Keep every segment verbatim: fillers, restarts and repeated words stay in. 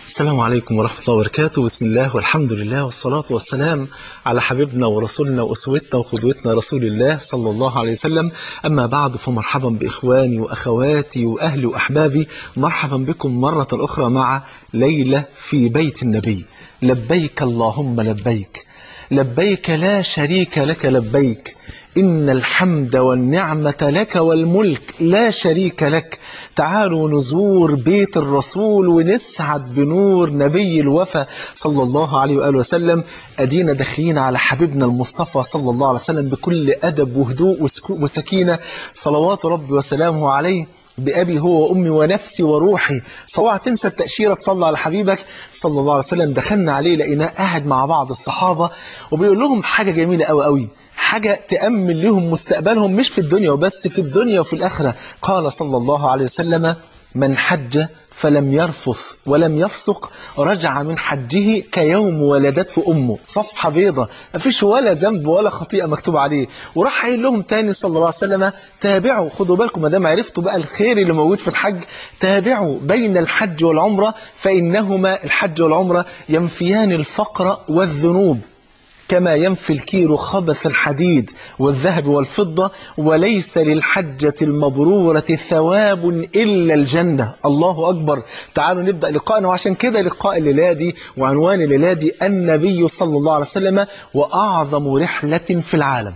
السلام عليكم ورحمة الله وبركاته. بسم الله والحمد لله والصلاة والسلام على حبيبنا ورسولنا وأسوتنا وقدوتنا رسول الله صلى الله عليه وسلم. أما بعد، فمرحبا بإخواني وأخواتي وأهلي وأحبابي، مرحبا بكم مرة أخرى مع ليلة في بيت النبي. لبيك اللهم لبيك، لبيك لا شريك لك لبيك، إن الحمد والنعمة لك والملك لا شريك لك. تعالوا نزور بيت الرسول ونسعد بنور نبي الوفا صلى الله عليه وآله وسلم. أدينا داخلين على حبيبنا المصطفى صلى الله عليه وسلم بكل أدب وهدوء وسكينة، صلوات ربي وسلامه عليه. بأبي هو وأمي ونفسي وروحي، صواع تنسى التأشيرة تصلى على حبيبك صلى الله عليه وسلم. دخلنا عليه لقيناه قاعد مع بعض الصحابة وبيقول لهم حاجة جميلة قوي قوي، حاجة تأمن لهم مستقبلهم مش في الدنيا وبس، في الدنيا وفي الآخرة. قال صلى الله عليه وسلم: من حج فلم يرفث ولم يفسق رجع من حجه كيوم ولدته أمه. صفحة بيضة مفيش ولا ذنب ولا خطيئة مكتوب عليه. وراح قايل لهم تاني صلى الله عليه وسلم: تابعوا، خدوا بالكم ما دام عرفتوا بقى الخير اللي موجود في الحج، تابعوا بين الحج والعمرة فإنهما، الحج والعمرة، ينفيان الفقر والذنوب كما ينفي الكير خبث الحديد والذهب والفضة، وليس للحجة المبرورة ثواب إلا الجنة. الله أكبر. تعالوا نبدأ لقاءنا، وعشان كده لقاء الليلة دي وعنوان الليلة دي النبي صلى الله عليه وسلم وأعظم رحلة في العالم.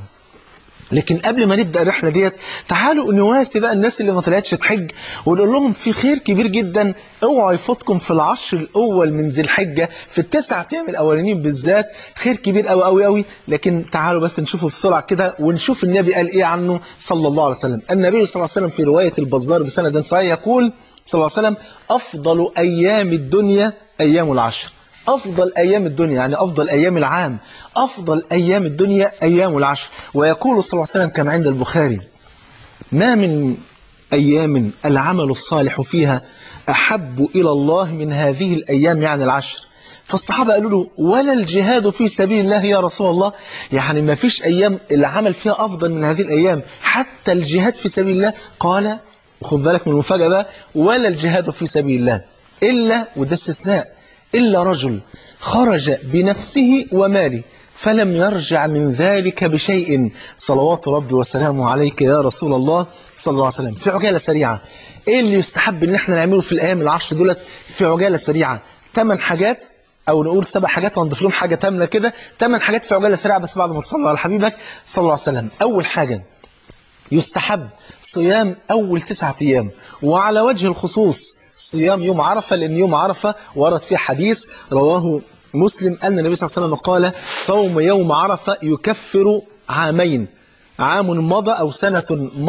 لكن قبل ما نبدأ الرحلة ديت، تعالوا نواسي بقى الناس اللي ما طلعتش تحج ونقول لهم في خير كبير جدا اوعوا يفوتكم في العشر الأول من ذي الحجة، في التسعة أيام الأولانيين بالذات، خير كبير قوي قوي قوي. لكن تعالوا بس نشوفه بسرعة كده ونشوف النبي قال إيه عنه صلى الله عليه وسلم. النبي صلى الله عليه وسلم في رواية البزار بسند صحيح يقول صلى الله عليه وسلم: أفضل أيام الدنيا أيام العشر. أفضل أيام الدنيا يعني أفضل أيام العام، أفضل أيام الدنيا أيام العشر. ويقول صلى الله عليه وسلم كما عند البخاري: ما من أيام العمل الصالح فيها أحب إلى الله من هذه الأيام يعني العشر. فالصحابة قالوا له: ولا الجهاد في سبيل الله يا رسول الله؟ يعني ما فيش أيام العمل فيها أفضل من هذه الأيام، حتى الجهاد في سبيل الله؟ قال، خد بالك من المفاجأة بقى: ولا الجهاد في سبيل الله إلا، وده استثناء، إلا رجل خرج بنفسه وماله فلم يرجع من ذلك بشيء. صلوات ربي وسلامه عليك يا رسول الله صلى الله عليه وسلم. في عجالة سريعة، إيه اللي يستحب إن احنا نعمله في الأيام العشر دولت؟ في عجالة سريعة ثمان حاجات، أو نقول سبع حاجات ونضيف لهم حاجة تامنة كده، ثمان حاجات في عجالة سريعة بس بعد ما تصلي على حبيبك صلى الله عليه وسلم. أول حاجة يستحب صيام أول تسعة أيام، وعلى وجه الخصوص صيام يوم عرفة، لأن يوم عرفة ورد فيه حديث رواه مسلم أن النبي صلى الله عليه وسلم قال: صوم يوم عرفة يكفر عامين، عام مضى أو سنة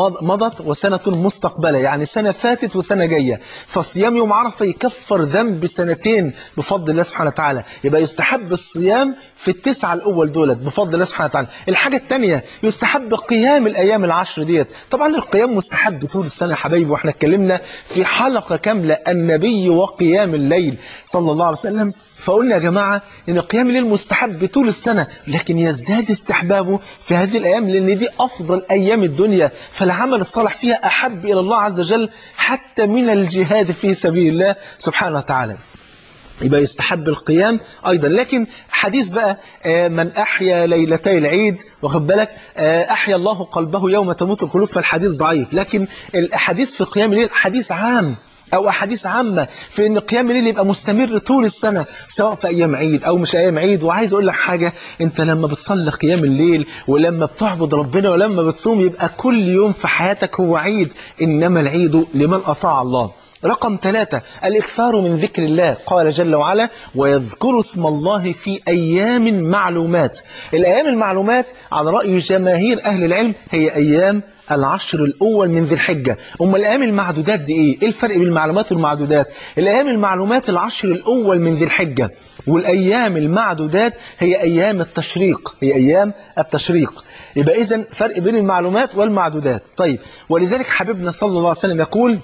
مضت وسنة مستقبلة، يعني سنة فاتت وسنة جاية. فصيام يوم عرفة يكفر ذنب سنتين بفضل الله سبحانه وتعالى. يبقى يستحب الصيام في التسعة الأول دولت بفضل الله سبحانه وتعالى. الحاجة الثانية يستحب قيام الأيام العشر ديت. طبعا القيام مستحب طول السنة يا حبايبي، واحنا اتكلمنا في حلقة كاملة النبي وقيام الليل صلى الله عليه وسلم، فقلنا يا جماعة إن قيام الليل مستحب طول السنة، لكن يزداد استحبابه في هذه الأيام لأن دي أفضل أيام الدنيا، فالعمل الصالح فيها أحب إلى الله عز وجل حتى من الجهاد في سبيل الله سبحانه وتعالى. يبقى يستحب القيام أيضا. لكن حديث بقى من أحيا ليلتي العيد، واخد بالك، أحيا الله قلبه يوم تموت القلوب، فالحديث ضعيف. لكن الحديث في قيام الليل حديث عام أو أحاديث عامة في أن قيام الليل يبقى مستمر طول السنة سواء في أيام عيد أو مش أيام عيد. وعايز أقول لك حاجة، أنت لما بتصلي قيام الليل ولما بتعبد ربنا ولما بتصوم يبقى كل يوم في حياتك هو عيد، إنما العيد لمن أطاع الله. رقم ثلاثة الإكثار من ذكر الله. قال جل وعلا: ويذكر اسم الله في أيام معلومات. الأيام المعلومات على رأي جماهير أهل العلم هي أيام العشر الأول من ذي الحجة. أما الأيام المعدودات دي إيه؟ إيه الفرق بين المعلومات والمعدودات؟ الأيام المعلومات العشر الأول من ذي الحجة، والأيام المعدودات هي أيام التشريق، هي أيام التشريق. يبقى إذن فرق بين المعلومات والمعدودات. طيب، ولذلك حبيبنا صلى الله عليه وسلم يقول: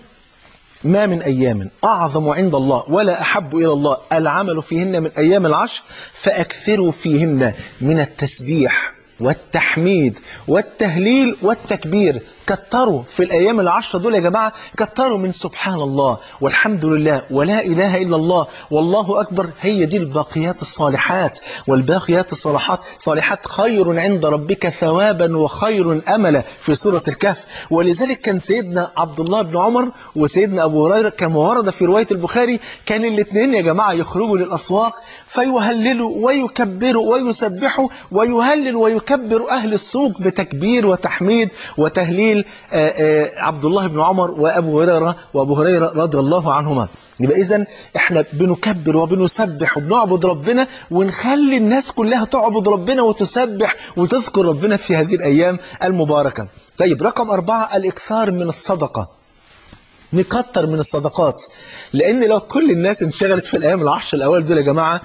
ما من أيام أعظم عند الله ولا أحب إلى الله العمل فيهن من أيام العشر فأكثروا فيهن من التسبيح والتحميد والتهليل والتكبير. كتروا في الأيام العشرة دول يا جماعة، كتروا من سبحان الله والحمد لله ولا إله إلا الله والله أكبر. هي دي الباقيات الصالحات، والباقيات الصالحات صالحات خير عند ربك ثوابا وخير أملا في سورة الكهف. ولذلك كان سيدنا عبد الله بن عمر وسيدنا أبو هريرة كما ورد في رواية البخاري، كان الاثنين يا جماعة يخرجوا للأسواق فيهللوا ويكبروا ويسبحوا، ويهلل ويكبر أهل السوق بتكبير وتحميد وتهليل آآ آآ عبد الله بن عمر وأبو هريرة وأبو هريرة رضي الله عنهما. يبقى إذن إحنا بنكبر وبنسبح وبنعبد ربنا، ونخلي الناس كلها تعبد ربنا وتسبح وتذكر ربنا في هذه الأيام المباركة. طيب رقم أربعة، الإكثار من الصدقة. نكتر من الصدقات، لأن لو كل الناس انشغلت في الأيام العشر الأول دول يا جماعة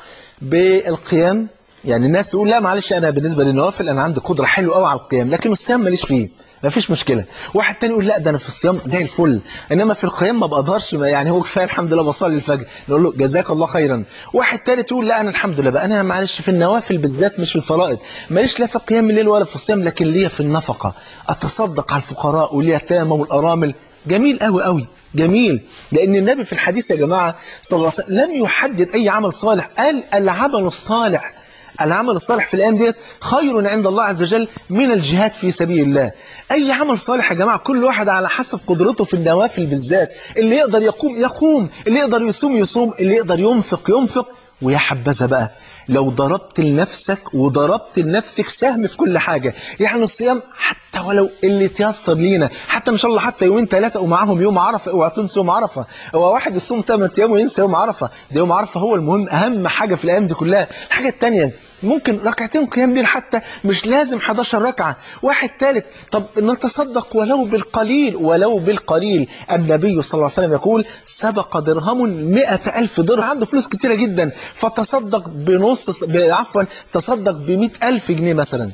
بالقيام، يعني الناس تقول لا معلش أنا بالنسبة للنوافل أنا عندي قدرة حلوة قوي على القيام، لكن الصيام ماليش فيه، ما فيش مشكلة. واحد تاني يقول لا ده أنا في الصيام زي الفل، إنما في القيام ما بقدرش، يعني هو كفاية الحمد لله بصلي الفجر، نقول له جزاك الله خيرا. واحد تالت يقول لا أنا الحمد لله بقى أنا معلش في النوافل بالذات مش في الفرائض، ماليش لا في قيام الليل ولا في الصيام، لكن ليا في النفقة، أتصدق على الفقراء واليتامى والأرامل. جميل قوي قوي جميل، لأن النبي في الحديث يا جماعة صلى الله عليه وسلم لم يحدد أي عمل صالح، قال العمل الصالح. العمل الصالح في الأيام ديت خير عند الله عز وجل من الجهاد في سبيل الله. أي عمل صالح يا جماعة كل واحد على حسب قدرته في النوافل بالذات، اللي يقدر يقوم يقوم، اللي يقدر يصوم يصوم، اللي يقدر ينفق ينفق. ويا حبذا بقى لو ضربت لنفسك وضربت لنفسك سهم في كل حاجة، يعني الصيام حتى ولو اللي تيسر لينا، حتى إن شاء الله حتى يومين ثلاثة ومعاهم يوم عرفة، اوعى تنسوا يوم عرفة. هو واحد يصوم ثمان أيام وينسى يوم عرفة؟ ده يوم عرفة هو المهم، أهم حاجة في الأيام دي كلها. الحاجة الثانية ممكن ركعتين قيام ليل، حتى مش لازم إحدى عشرة ركعة. واحد ثالث طب نتصدق ولو بالقليل، ولو بالقليل. النبي صلى الله عليه وسلم يقول سبق درهم مئة ألف درهم، عنده فلوس كتيرة جدا فتصدق بنص، عفوا تصدق بمئة ألف جنيه مثلا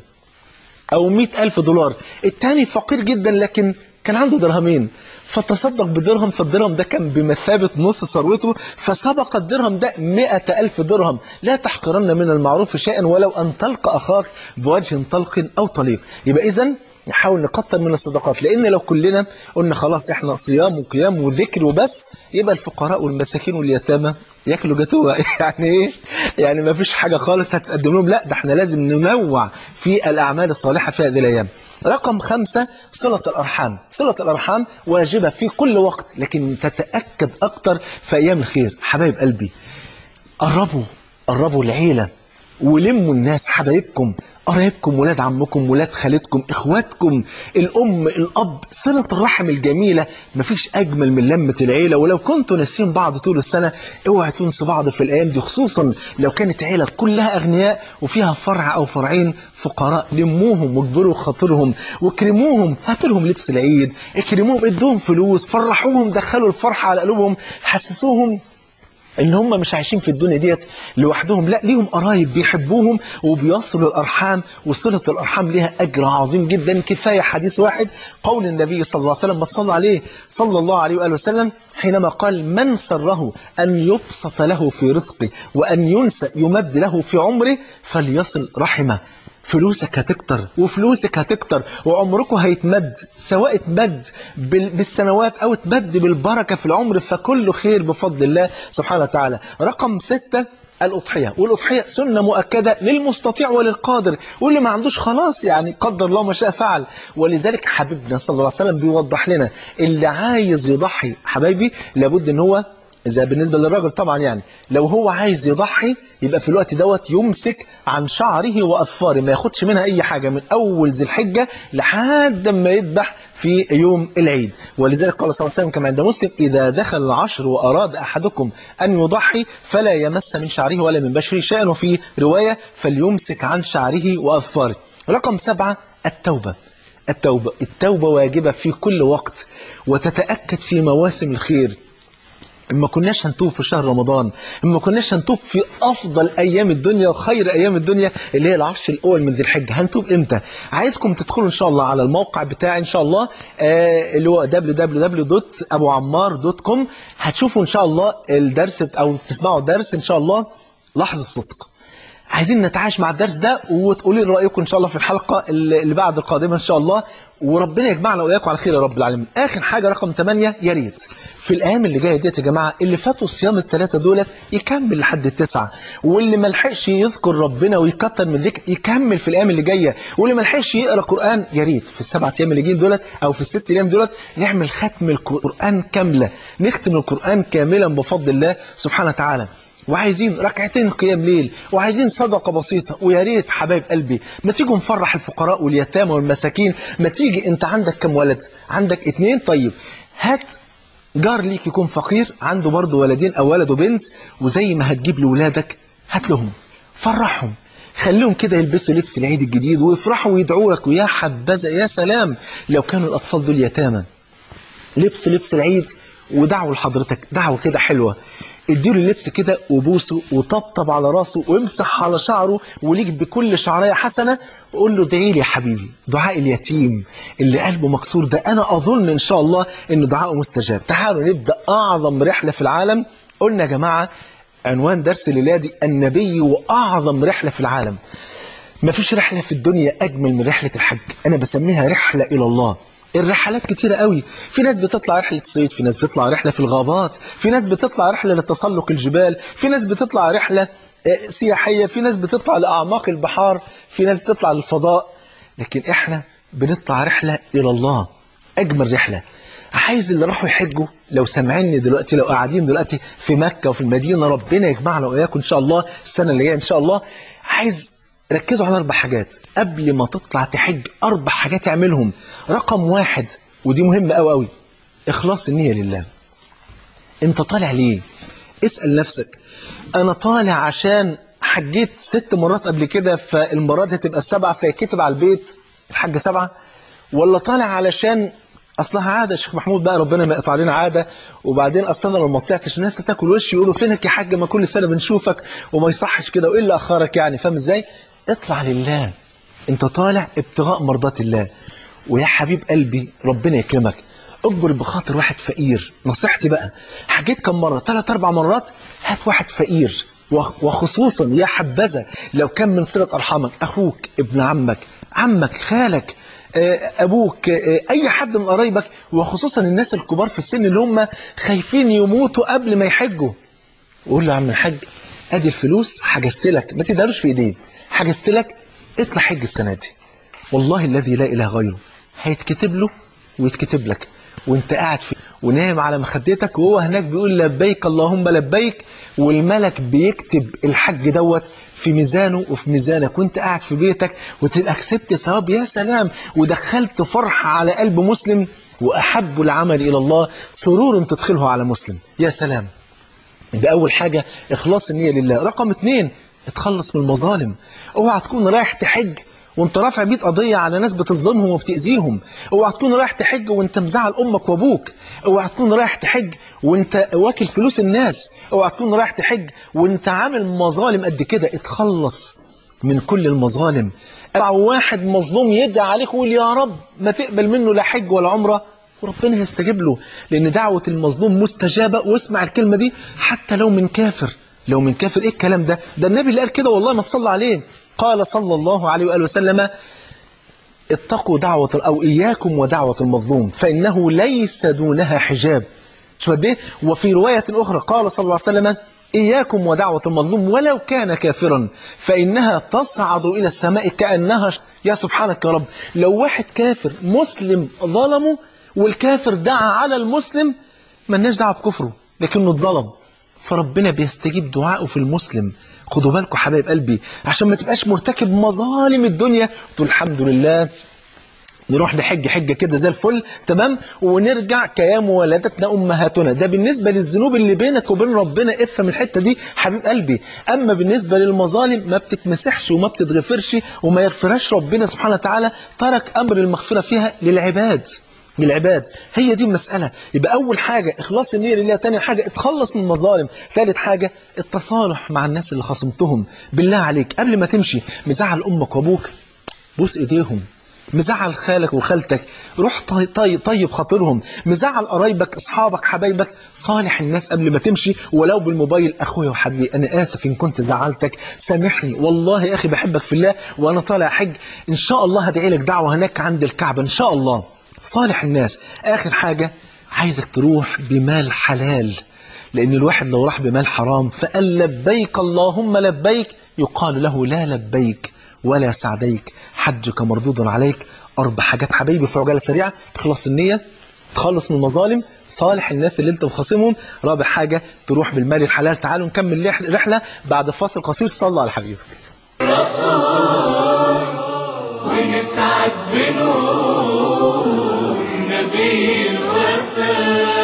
أو مئة ألف دولار. الثاني فقير جدا لكن كان عنده درهمين فتصدق بدرهم، فالدرهم ده كان بمثابة نص ثروته، فسبق الدرهم ده مئة ألف درهم. لا تحقرن من المعروف شيئا ولو أن تلقى أخاك بوجه طلق أو طليق. يبقى إذن نحاول نكتر من الصدقات، لأن لو كلنا قلنا خلاص إحنا صيام وقيام وذكر وبس، يبقى الفقراء والمساكين واليتامى ياكلوا جاتوه. يعني إيه؟ يعني ما فيش حاجة خالص هتقدم لهم. لا ده إحنا لازم ننوع في الأعمال الصالحة في هذه الأيام. رقم خمسة، صلة الأرحام. صلة الأرحام واجبة في كل وقت، لكن تتأكد أكتر في أيام الخير. حبايب قلبي قربوا قربوا العيلة ولموا الناس، حبايبكم قرايبكم، ولاد عمكم، ولاد خالتكم، إخواتكم، الأم، الأب. صلة الرحم الجميلة مفيش أجمل من لمة العيلة. ولو كنتوا ناسين بعض طول السنة اوعوا تنسوا بعض في الأيام دي، خصوصا لو كانت عيلة كلها أغنياء وفيها فرع أو فرعين فقراء. لموهم واجبروا خاطرهم واكرموهم، هاتوا لهم لبس العيد، اكرموهم، ادوهم فلوس، فرحوهم، دخلوا الفرحة على قلوبهم، حسسوهم ان هم مش عايشين في الدنيا ديت لوحدهم، لا ليهم قرايب بيحبوهم وبيصلوا الارحام. وصله الارحام ليها اجر عظيم جدا. كفايه حديث واحد، قول النبي صلى الله عليه وسلم، ما تصلى عليه صلى الله عليه واله وسلم، حينما قال من سره ان يبسط له في رزقه وان ينسى يمد له في عمره فليصل رحمه. فلوسك هتكتر وفلوسك هتكتر وعمركم هيتمد، سواء اتمد بالسنوات أو اتمد بالبركة في العمر، فكله خير بفضل الله سبحانه وتعالى. رقم ستة، الأضحية. والأضحية سنة مؤكدة للمستطيع وللقادر، واللي ما عندوش خلاص يعني قدر الله ما شاء فعل. ولذلك حبيبنا صلى الله عليه وسلم بيوضح لنا اللي عايز يضحي حبايبي لابد ان هو، إذا بالنسبة للراجل طبعا، يعني لو هو عايز يضحي يبقى في الوقت دوت يمسك عن شعره وأظفاره، ما ياخدش منها أي حاجة من أول ذي الحجة لحد ما يذبح في يوم العيد. ولذلك قال صلى الله عليه وسلم كما عند مسلم إذا دخل العشر وأراد أحدكم أن يضحي فلا يمس من شعره ولا من بشره شيئا، وفي رواية فليمسك عن شعره وأظفاره. رقم سبعة، التوبة. التوبة التوبة واجبة في كل وقت، وتتأكد في مواسم الخير. إما كناش هنتوب في شهر رمضان، إما كناش هنتوب في أفضل أيام الدنيا وخير أيام الدنيا اللي هي العشر الأول من ذي الحجة، هنتوب إمتى؟ عايزكم تدخلوا إن شاء الله على الموقع بتاعي إن شاء الله آه اللي هو دبليو دبليو دبليو دوت أبو عمار دوت كوم. هتشوفوا إن شاء الله الدرس أو تسمعوا الدرس إن شاء الله لحظة الصدق. عايزين نتعايش مع الدرس ده وتقولي رأيكم إن شاء الله في الحلقة اللي بعد القادمة إن شاء الله. وربنا يجمعنا وإياكم على خير يا رب العالمين. آخر حاجة رقم ثمانية، يا ريت في الأيام اللي جاية ديت يا جماعة اللي فاتوا الصيام الثلاثة دولت يكمل لحد التسعة، واللي ما لحقش يذكر ربنا ويكتر من ذكر يكمل في الأيام اللي جاية، واللي ما لحقش يقرأ قرآن يا ريت في السبعة أيام اللي جايين دولت أو في الست أيام دولت نعمل ختم القرآن كاملة، نختم القرآن كاملا بفضل الله سبحانه وتعالى. وعايزين ركعتين قيام ليل، وعايزين صدقة بسيطة. ويا ريت حبايب قلبي ما تيجوا نفرح الفقراء واليتامى والمساكين. ما تيجي انت عندك كم ولد؟ عندك اتنين، طيب هات جار ليك يكون فقير عنده برضه ولدين او ولد وبنت، وزي ما هتجيب لولادك هات لهم، فرحهم، خليهم كده يلبسوا لبس العيد الجديد ويفرحوا ويدعوا لك. ويا حبذا يا سلام لو كانوا الاطفال دول يتامى، لبس لبس العيد ودعوا لحضرتك دعوة كده حلوة، اديله اللبس كده وبوسه وطبطب على راسه وامسح على شعره وليك بكل شعرية حسنة، وقول له ادعي لي يا حبيبي. دعاء اليتيم اللي قلبه مكسور ده أنا أظن إن شاء الله إن دعاءه مستجاب. تعالوا نبدأ أعظم رحلة في العالم. قلنا يا جماعة عنوان درس الليلة دي النبي وأعظم رحلة في العالم. مفيش رحلة في الدنيا أجمل من رحلة الحج، أنا بسميها رحلة إلى الله. الرحلات كتيرة قوي، في ناس بتطلع رحلة صيد، في ناس بتطلع رحلة في الغابات، في ناس بتطلع رحلة لتسلق الجبال، في ناس بتطلع رحلة سياحية، في ناس بتطلع لأعماق البحار، في ناس بتطلع للفضاء. لكن احنا بنطلع رحلة إلى الله، أجمل رحلة. عايز اللي راحوا يحجوا لو سامعيني دلوقتي، لو قاعدين دلوقتي في مكة وفي المدينة، ربنا يجمعنا وإياكم إن شاء الله السنة اللي جاية إن شاء الله. عايز ركزوا على أربع حاجات قبل ما تطلع تحج، أربع حاجات اعملهم. رقم واحد ودي مهمة أوي أوي، إخلاص النية لله. أنت طالع ليه؟ اسأل نفسك، أنا طالع عشان حجيت ست مرات قبل كده فالمرات هتبقى السبعة فيكتب على البيت الحج سبعة، ولا طالع علشان أصلها عادة يا شيخ محمود بقى ربنا ما يقطع علينا عادة، وبعدين أصلا لو ما طلعتش الناس هتاكل وش يقولوا فينك يا حاج ما كل سنة بنشوفك وما يصحش كده وإيه اللي أخرك يعني، فاهم إزاي؟ اطلع لله، أنت طالع ابتغاء مرضات الله. ويا حبيب قلبي ربنا يكرمك، اجبر بخاطر واحد فقير. نصيحتي بقى، حجيت كم مرة؟ ثلاث أربع مرات، هات واحد فقير، وخصوصا يا حبذا لو كان من صلة أرحامك، أخوك، ابن عمك، عمك، خالك، أبوك، أي حد من قرايبك، وخصوصا الناس الكبار في السن اللي هم خايفين يموتوا قبل ما يحجوا. وقول له يا عم الحاج أدي الفلوس حجزت لك، ما تدهلوش في إيديه، حجزت لك، اطلع حج السنة دي، والله الذي لا إله غيره هيتكتب له ويتكتب لك وانت قاعد في ونام على مخدتك، وهو هناك بيقول لبيك اللهم لبيك، والملك بيكتب الحج دوت في ميزانه وفي ميزانك وانت قاعد في بيتك، وتبقى كسبت ثواب. يا سلام، ودخلت فرحة على قلب مسلم، وأحب العمل إلى الله سرور تدخله على مسلم. يا سلام. يبقى أول حاجة إخلاص النية لله. رقم اتنين، اتخلص من المظالم. اوعى تكون رايح تحج وانت رافع بيت قضية على ناس بتظلمهم وبتأذيهم. اوعى تكون رايح تحج وانت مزعل امك وابوك. اوعى تكون رايح تحج وانت واكل فلوس الناس. اوعى تكون رايح تحج وانت عامل مظالم قد كده. اتخلص من كل المظالم. اوعى واحد مظلوم يدعي عليك ويقول يا رب ما تقبل منه لا حج ولا عمرة، وربنا يستجيب له، لان دعوة المظلوم مستجابة. واسمع الكلمة دي حتى لو من كافر. لو من كافر، ايه الكلام ده؟ ده النبي اللي قال كده، والله ما تصلى عليه. قال صلى الله عليه وآله وسلم اتقوا دعوة أو إياكم ودعوة المظلوم فإنه ليس دونها حجاب. شو قد. وفي رواية أخرى قال صلى الله عليه وسلم إياكم ودعوة المظلوم ولو كان كافرا فإنها تصعد إلى السماء كأنها ش... يا سبحانك يا رب، لو واحد كافر مسلم ظلمه والكافر دعا على المسلم، مالناش دعوة بكفره لكنه اتظلم، فربنا بيستجيب دعائه في المسلم. خدوا بالكم حبايب قلبي عشان ما تبقاش مرتكب مظالم الدنيا تقول الحمد لله نروح نحج حجة كده زي الفل تمام ونرجع كيام ولدتنا أمهاتنا. ده بالنسبة للذنوب اللي بينك وبين ربنا، افهم الحتة دي حبيب قلبي. أما بالنسبة للمظالم ما بتتمسحش وما بتتغفرش وما يغفرهاش ربنا سبحانه وتعالى، ترك أمر المغفرة فيها للعباد للعباد. هي دي المسألة. يبقى أول حاجة إخلاص النية لله، تاني حاجة اتخلص من المظالم، ثالث حاجة التصالح مع الناس اللي خصمتهم. بالله عليك قبل ما تمشي مزعل أمك وأبوك، بوس إيديهم مزعل خالك وخالتك، روح طيب, طيب, طيب خاطرهم. مزعل قرايبك اصحابك حبايبك، صالح الناس قبل ما تمشي ولو بالموبايل. اخويا وحبيبي انا اسف ان كنت زعلتك، سامحني والله يا اخي بحبك في الله وانا طالع حج، ان شاء الله هدعي لك دعوه هناك عند الكعبه ان شاء الله. صالح الناس. اخر حاجه عايزك تروح بمال حلال، لأن الواحد لو راح بمال حرام فقال لبيك اللهم لبيك يقال له لا لبيك ولا سعديك، حجك مردود عليك. أربع حاجات حبايبي في عجالة سريعة: تخلص النية، تخلص من المظالم، صالح الناس اللي انت مخاصمهم، رابع حاجة تروح بالمال الحلال. تعالوا نكمل رحلة بعد فاصل قصير. صلى على حبيبك. رسول ونسعد بنور نبي الوفاء.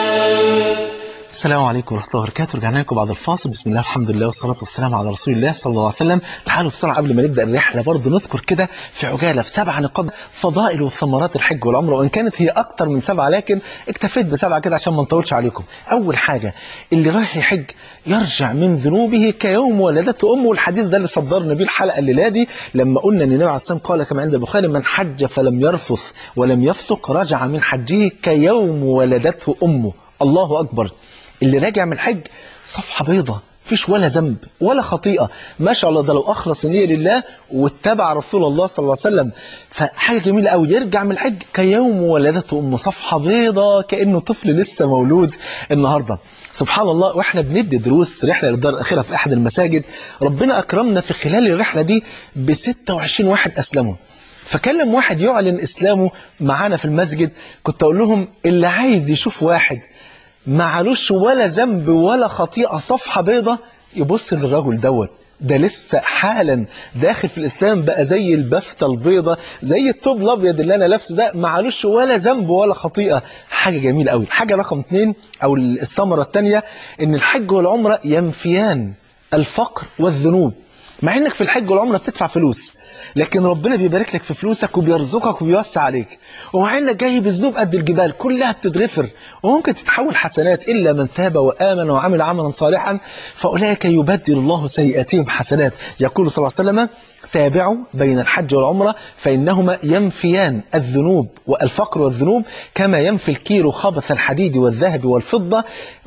السلام عليكم ورحمة الله وبركاته. رجعنا لكم بعد الفاصل. بسم الله الحمد لله والصلاة والسلام على رسول الله صلى الله عليه وسلم. تعالوا بسرعة قبل ما نبدأ الرحلة برضه نذكر كده في عجالة في سبع نقاط فضائل وثمرات الحج والعمرة، وإن كانت هي أكتر من سبعة لكن اكتفيت بسبعة كده عشان ما نطولش عليكم. أول حاجة، اللي رايح يحج يرجع من ذنوبه كيوم ولدته أمه. الحديث ده اللي صدرنا بيه الحلقة الليلة دي لما قلنا أن النبي عليه الصلاة والسلام قال كما عند البخاري: من حج فلم يرفث ولم يفسق رجع من حجه كيوم ولدته أمه. الله أكبر. اللي راجع من الحج صفحة بيضة، فيش ولا ذنب ولا خطيئة، ما شاء الله. ده لو أخلص النية لله واتبع رسول الله صلى الله عليه وسلم فحاجة جميلة قوي. يرجع من الحج كيوم ولدته أمه، صفحة بيضة كأنه طفل لسه مولود النهاردة. سبحان الله. وإحنا بندي دروس رحلة للدار الأخيرة في أحد المساجد، ربنا أكرمنا في خلال الرحلة دي ب ستة وعشرين واحد أسلموا. فكلم واحد يعلن إسلامه معانا في المسجد، كنت أقول لهم اللي عايز يشوف واحد معلوش ولا ذنب ولا خطيئة، صفحة بيضة، يبص للرجل دوت، ده لسه حالا داخل في الإسلام بقى زي البفتة البيضة، زي الطوب الأبيض اللي أنا لابسه ده، معلوش ولا ذنب ولا خطيئة. حاجة جميلة قوي. الحاجة رقم اثنين أو الثمرة الثانية إن الحج والعمرة ينفيان الفقر والذنوب. مع انك في الحج والعمره بتدفع فلوس، لكن ربنا بيبارك لك في فلوسك وبيرزقك وبيوسع عليك. ومع انك جاي بذنوب قد الجبال كلها بتتغفر وممكن تتحول حسنات، الا من تاب وامن وعمل عملا صالحا فاولئك يبدل الله سيئاتهم حسنات. يقول صلى الله عليه وسلم: تابعوا بين الحج والعمرة فإنهما ينفيان الذنوب والفقر والذنوب كما ينفي الكير خبث الحديد والذهب والفضة،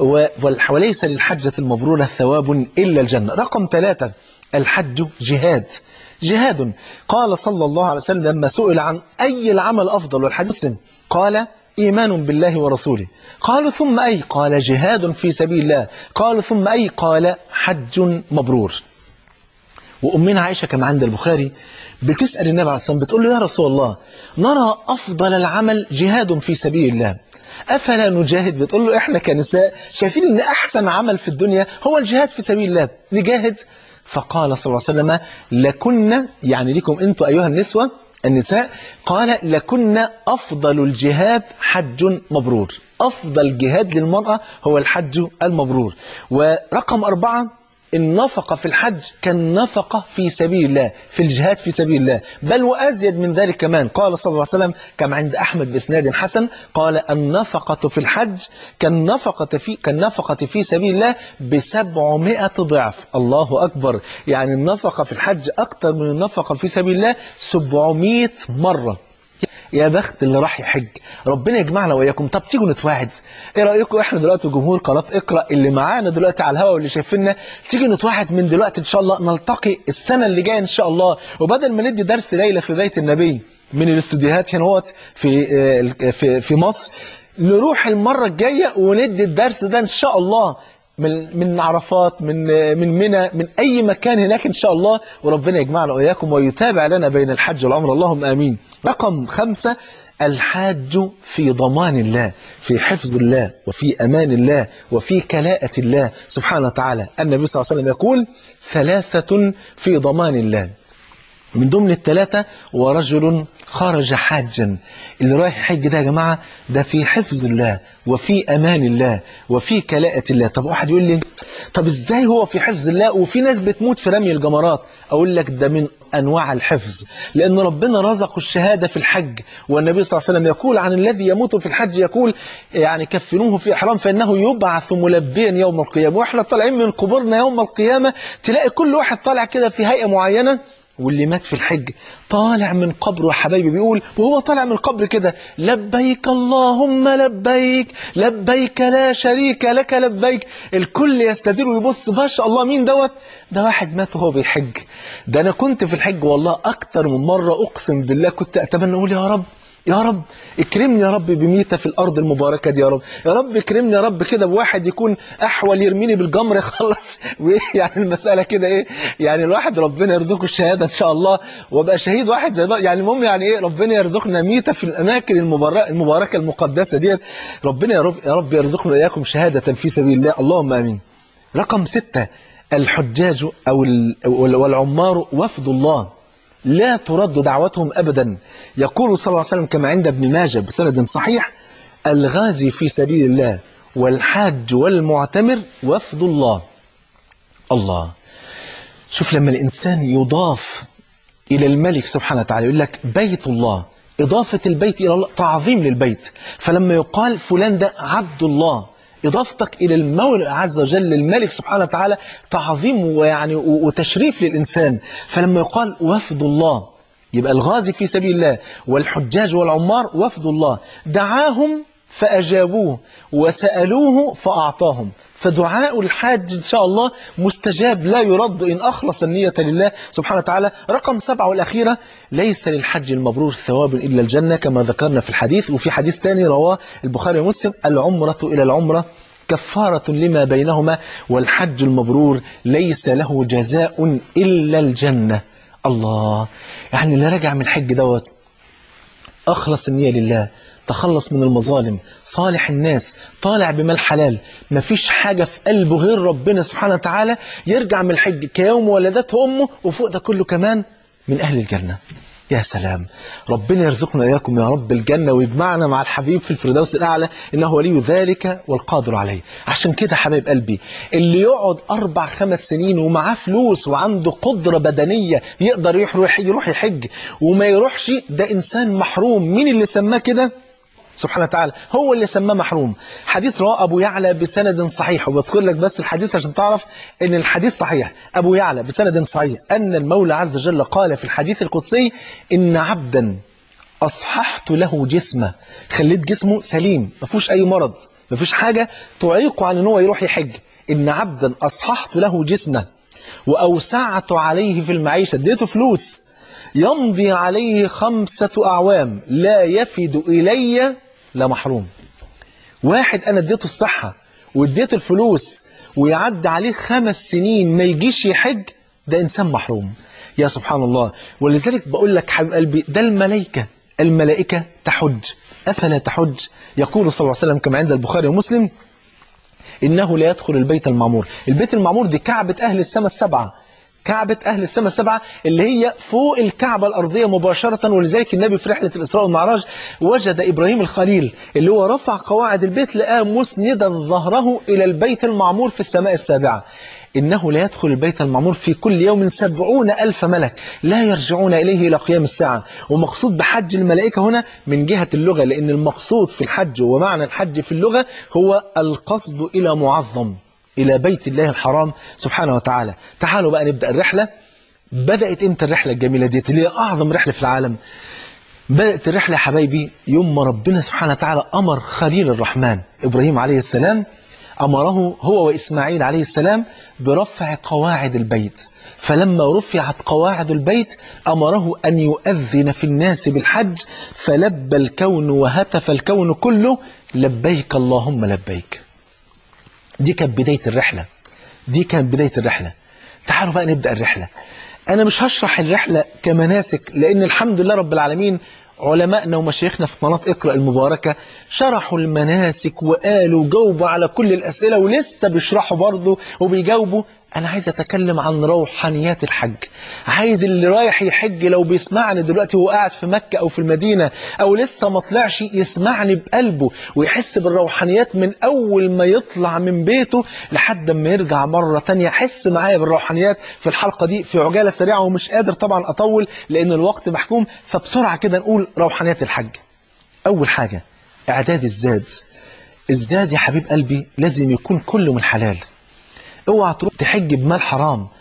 وليس للحجة المبرورة ثواب إلا الجنة. رقم ثلاثة، الحج جهاد. جهاد. قال صلى الله عليه وسلم لما سئل عن أي العمل أفضل والحديث قال: إيمان بالله ورسوله. قالوا ثم أي؟ قال: جهاد في سبيل الله. قالوا ثم أي؟ قال: حج مبرور. وأمنا عائشة كما عند البخاري بتسأل النبي عليه الصلاة والسلام بتقول له: يا رسول الله، نرى أفضل العمل جهاد في سبيل الله، أفلا نجاهد؟ بتقول له: إحنا كنساء شايفين أن أحسن عمل في الدنيا هو الجهاد في سبيل الله، نجاهد؟ فقال صلى الله عليه وسلم: لكن، يعني لكم أنتم أيها النسوة النساء، قال: لكن أفضل الجهاد حج مبرور. أفضل جهاد للمرأة هو الحج المبرور. ورقم أربعة، النفقة في الحج كالنفقة في سبيل الله، في الجهاد في سبيل الله، بل وأزيد من ذلك كمان. قال صلى الله عليه وسلم كما عند أحمد بإسناد حسن قال: النفقة في الحج كالنفقة في, كالنفقة في سبيل الله بسبعمائة ضعف. الله أكبر. يعني النفقة في الحج أكثر من النفقة في سبيل الله سبعمائة مرة. يا بخت اللي راح يحج، ربنا يجمعنا وإياكم. طب تيجوا نتواعد، ايه رأيكم احنا دلوقتي جمهور قناة اقرأ اللي معانا دلوقتي على الهواء واللي شايفيننا، تيجي نتواعد من دلوقتي ان شاء الله، نلتقي السنة اللي جاية ان شاء الله، وبدل ما ندي درس ليلة في بيت النبي من الاستوديوهات هنا في في في مصر، نروح المرة الجاية وندي الدرس ده ان شاء الله من من عرفات، من من منى، من أي مكان هناك إن شاء الله، وربنا يجمعنا وإياكم ويتابع لنا بين الحج والعمرة، اللهم آمين. رقم خمسة، الحاج في ضمان الله، في حفظ الله وفي أمان الله وفي كلاءة الله سبحانه وتعالى. النبي صلى الله عليه وسلم يقول: ثلاثة في ضمان الله، من ضمن الثلاثة ورجل خرج حاجا. اللي رايح حج ده يا جماعة ده في حفظ الله وفي أمان الله وفي كلاءة الله. طب واحد يقول لي: طب إزاي هو في حفظ الله وفي ناس بتموت في رمي الجمرات؟ أقول لك ده من أنواع الحفظ، لأن ربنا رزق الشهادة في الحج، والنبي صلى الله عليه وسلم يقول عن الذي يموت في الحج، يقول يعني كفنوه في إحرام فإنه يبعث ملبيا يوم القيامة. وإحنا طالعين من قبورنا يوم القيامة تلاقي كل واحد طالع كده في هيئة معينة، واللي مات في الحج طالع من قبره يا حبايبي بيقول وهو طالع من القبر كده لبيك اللهم لبيك لبيك لا شريك لك لبيك. الكل يستدير ويبص ما شاء الله مين دوت؟ ده واحد مات وهو بيحج. ده أنا كنت في الحج والله أكتر من مرة أقسم بالله كنت أتمنى أقول يا رب يا رب اكرمني يا رب بميتة في الأرض المباركة دي يا رب يا رب اكرمني يا رب كده بواحد يكون أحول يرميني بالجمر يخلص يعني المسألة كده إيه يعني الواحد ربنا يرزقه الشهادة إن شاء الله وابقى شهيد واحد زي ده يعني المهم يعني إيه ربنا يرزقنا ميتة في الأماكن المباركة المباركة المقدسة ديت. ربنا يا رب يا رب يرزقنا وإياكم شهادة في سبيل الله اللهم آمين. رقم ستة الحجاج أو والعمار وفد الله لا ترد دعوتهم أبدا. يقول صلى الله عليه وسلم كما عند ابن ماجه بسند صحيح الغازي في سبيل الله والحاج والمعتمر وفد الله. الله شوف لما الإنسان يضاف إلى الملك سبحانه وتعالى يقول لك بيت الله إضافة البيت إلى الله تعظيم للبيت. فلما يقال فلان ده عبد الله إضافتك إلى المولى عز وجل الملك سبحانه وتعالى تعظيم ويعني وتشريف للإنسان. فلما يقال وفد الله يبقى الغازي في سبيل الله والحجاج والعمار وفد الله دعاهم فأجابوه وسألوه فأعطاهم. فدعاء الحاج إن شاء الله مستجاب لا يرد إن أخلص النية لله سبحانه وتعالى. رقم سبعة والأخيرة ليس للحج المبرور ثواب إلا الجنة كما ذكرنا في الحديث. وفي حديث ثاني رواه البخاري ومسلم العمرة إلى العمرة كفارة لما بينهما والحج المبرور ليس له جزاء إلا الجنة. الله يعني اللي رجع من الحج دوت أخلص النية لله تخلص من المظالم صالح الناس طالع بمال حلال مفيش حاجة في قلبه غير ربنا سبحانه وتعالى يرجع من الحج كيوم ولدته أمه وفوق ده كله كمان من أهل الجنة. يا سلام ربنا يرزقنا إياكم يا رب الجنة ويجمعنا مع الحبيب في الفردوس الأعلى إنه ولي ذلك والقادر عليه. عشان كده حبايب قلبي اللي يقعد أربع خمس سنين ومعاه فلوس وعنده قدرة بدنية يقدر يروح يروح يحج وما يروحش ده إنسان محروم. مين اللي سماه كده؟ سبحانه وتعالى هو اللي سماه محروم. حديث رواه أبو يعلى بسند صحيح وبذكر لك بس الحديث عشان تعرف إن الحديث صحيح. أبو يعلى بسند صحيح أن المولى عز وجل قال في الحديث القدسي إن عبدا أصححت له جسمه خليت جسمه سليم ما فيهوش أي مرض ما فيش حاجة تعيقه عن إن هو يروح يحج. إن عبدا أصححت له جسمه وأوسعت عليه في المعيشة اديته فلوس يمضي عليه خمسة أعوام لا يفد إلي لمحروم. واحد أنا اديته الصحة واديته الفلوس ويعد عليه خمس سنين ما يجيش يحج ده إنسان محروم. يا سبحان الله. ولذلك بقول لك حبيب قلبي ده الملائكة الملائكة تحج أفلا تحج. يقول صلى الله عليه وسلم كما عند البخاري ومسلم إنه لا يدخل البيت المعمور. البيت المعمور دي كعبة أهل السماء السبعة كعبة أهل السماء السبعة اللي هي فوق الكعبة الأرضية مباشرة. ولذلك النبي في رحلة الإسراء والمعراج وجد إبراهيم الخليل اللي هو رفع قواعد البيت لقاه مسندا ظهره إلى البيت المعمور في السماء السابعة. إنه لا يدخل البيت المعمور في كل يوم سبعون ألف ملك لا يرجعون إليه إلى قيام الساعة. ومقصود بحج الملائكة هنا من جهة اللغة لأن المقصود في الحج ومعنى الحج في اللغة هو القصد إلى معظم إلى بيت الله الحرام سبحانه وتعالى. تعالوا بقى نبدأ الرحلة. بدأت إمتى الرحلة الجميلة دي اللي هي أعظم رحلة في العالم؟ بدأت الرحلة يا حبايبي يوم ما ربنا سبحانه وتعالى أمر خليل الرحمن إبراهيم عليه السلام أمره هو وإسماعيل عليه السلام برفع قواعد البيت. فلما رفعت قواعد البيت أمره أن يؤذن في الناس بالحج فلبى الكون وهتف الكون كله لبيك اللهم لبيك. دي كانت بداية الرحلة دي كانت بداية الرحلة. تعالوا بقى نبدأ الرحلة. أنا مش هشرح الرحلة كمناسك لأن الحمد لله رب العالمين علماءنا ومشايخنا في قناة اقرأ المباركة شرحوا المناسك وقالوا جاوبوا على كل الأسئلة ولسه بيشرحوا برضه وبيجاوبوا. أنا عايز أتكلم عن روحانيات الحج. عايز اللي رايح يحج لو بيسمعني دلوقتي وهو قاعد في مكة أو في المدينة أو لسه ما طلعش يسمعني بقلبه ويحس بالروحانيات من أول ما يطلع من بيته لحد ما يرجع مرة تانية. حس معايا بالروحانيات في الحلقة دي في عجالة سريعة ومش قادر طبعا أطول لأن الوقت محكوم. فبسرعة كده نقول روحانيات الحج. أول حاجة إعداد الزاد. الزاد يا حبيب قلبي لازم يكون كله من حلال. اوعى تروح تحج بمال حرام.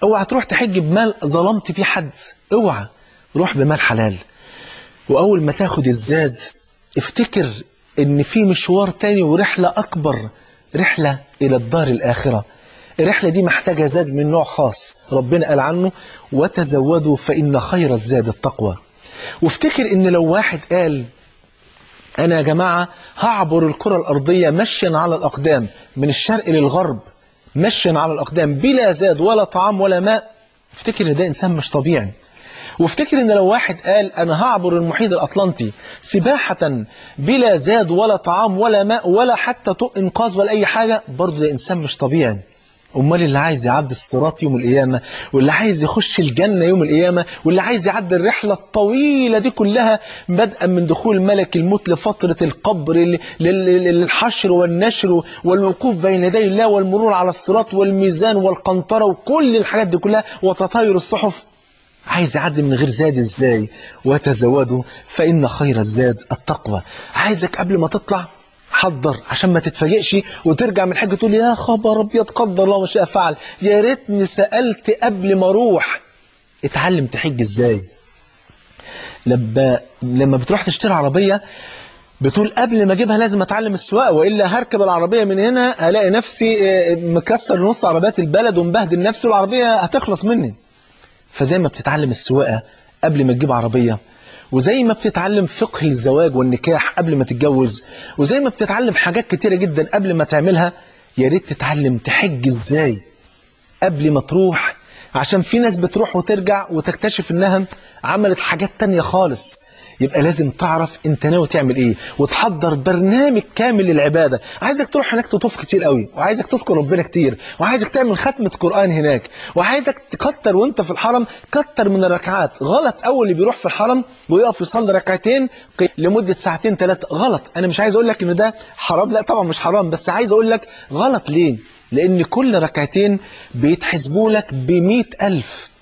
اوعى تروح تحج بمال ظلمت فيه حد، اوعى، روح بمال حلال. واول ما تاخد الزاد افتكر ان في مشوار تاني ورحلة اكبر، رحلة الى الدار الاخرة. الرحلة دي محتاجة زاد من نوع خاص، ربنا قال عنه وتزودوا فإن خير الزاد التقوى. وافتكر ان لو واحد قال انا يا جماعة هعبر الكرة الارضية مشيا على الاقدام من الشرق للغرب، مشيا على الاقدام بلا زاد ولا طعام ولا ماء، افتكر ان ده انسان مش طبيعي. وافتكر ان لو واحد قال انا هعبر المحيط الاطلنطي سباحة بلا زاد ولا طعام ولا ماء ولا حتى طوق انقاذ ولا اي حاجة، برضه ده انسان مش طبيعي. امال اللي عايز يعدي الصراط يوم القيامة، واللي عايز يخش الجنة يوم القيامة، واللي عايز يعدي الرحلة الطويلة دي كلها بدءا من دخول ملك الموت لفترة القبر للحشر والنشر والوقوف بين يدي الله والمرور على الصراط والميزان والقنطرة وكل الحاجات دي كلها وتطاير الصحف، عايز يعدي من غير زاد ازاي؟ وتزودوا فإن خير الزاد التقوى. عايزك قبل ما تطلع حضر عشان ما تتفاجئش وترجع من الحج تقول يا خبر ابيض قدر الله ما شاء فعل، يا ريتني سألت قبل ما اروح. اتعلم تحج ازاي. لما لما بتروح تشتري عربية بتقول قبل ما اجيبها لازم اتعلم السواقه، والا هركب العربيه من هنا الاقي نفسي مكسر نص عربيات البلد ومبهدل نفسي والعربيه هتخلص مني. فزي ما بتتعلم السواقه قبل ما تجيب عربيه، وزي ما بتتعلم فقه الزواج والنكاح قبل ما تتجوز، وزي ما بتتعلم حاجات كتيرة جدا قبل ما تعملها، يا ريت تتعلم تحج ازاي قبل ما تروح. عشان في ناس بتروح وترجع وتكتشف انها عملت حاجات تانية خالص. يبقى لازم تعرف انت ناوي تعمل ايه وتحضر برنامج كامل للعبادة. عايزك تروح هناك تطوف كتير قوي، وعايزك تذكر ربنا كتير، وعايزك تعمل ختمة قرآن هناك، وعايزك تكتر وانت في الحرم كتر من الركعات. غلط اول اللي بيروح في الحرم ويقف يصلي ركعتين لمدة ساعتين ثلاثة، غلط. انا مش عايز اقول لك ان ده حرام، لا طبعا مش حرام، بس عايز اقول لك غلط. ليه؟ لان كل ركعتين بيتحسبوا لك بمئة ألف.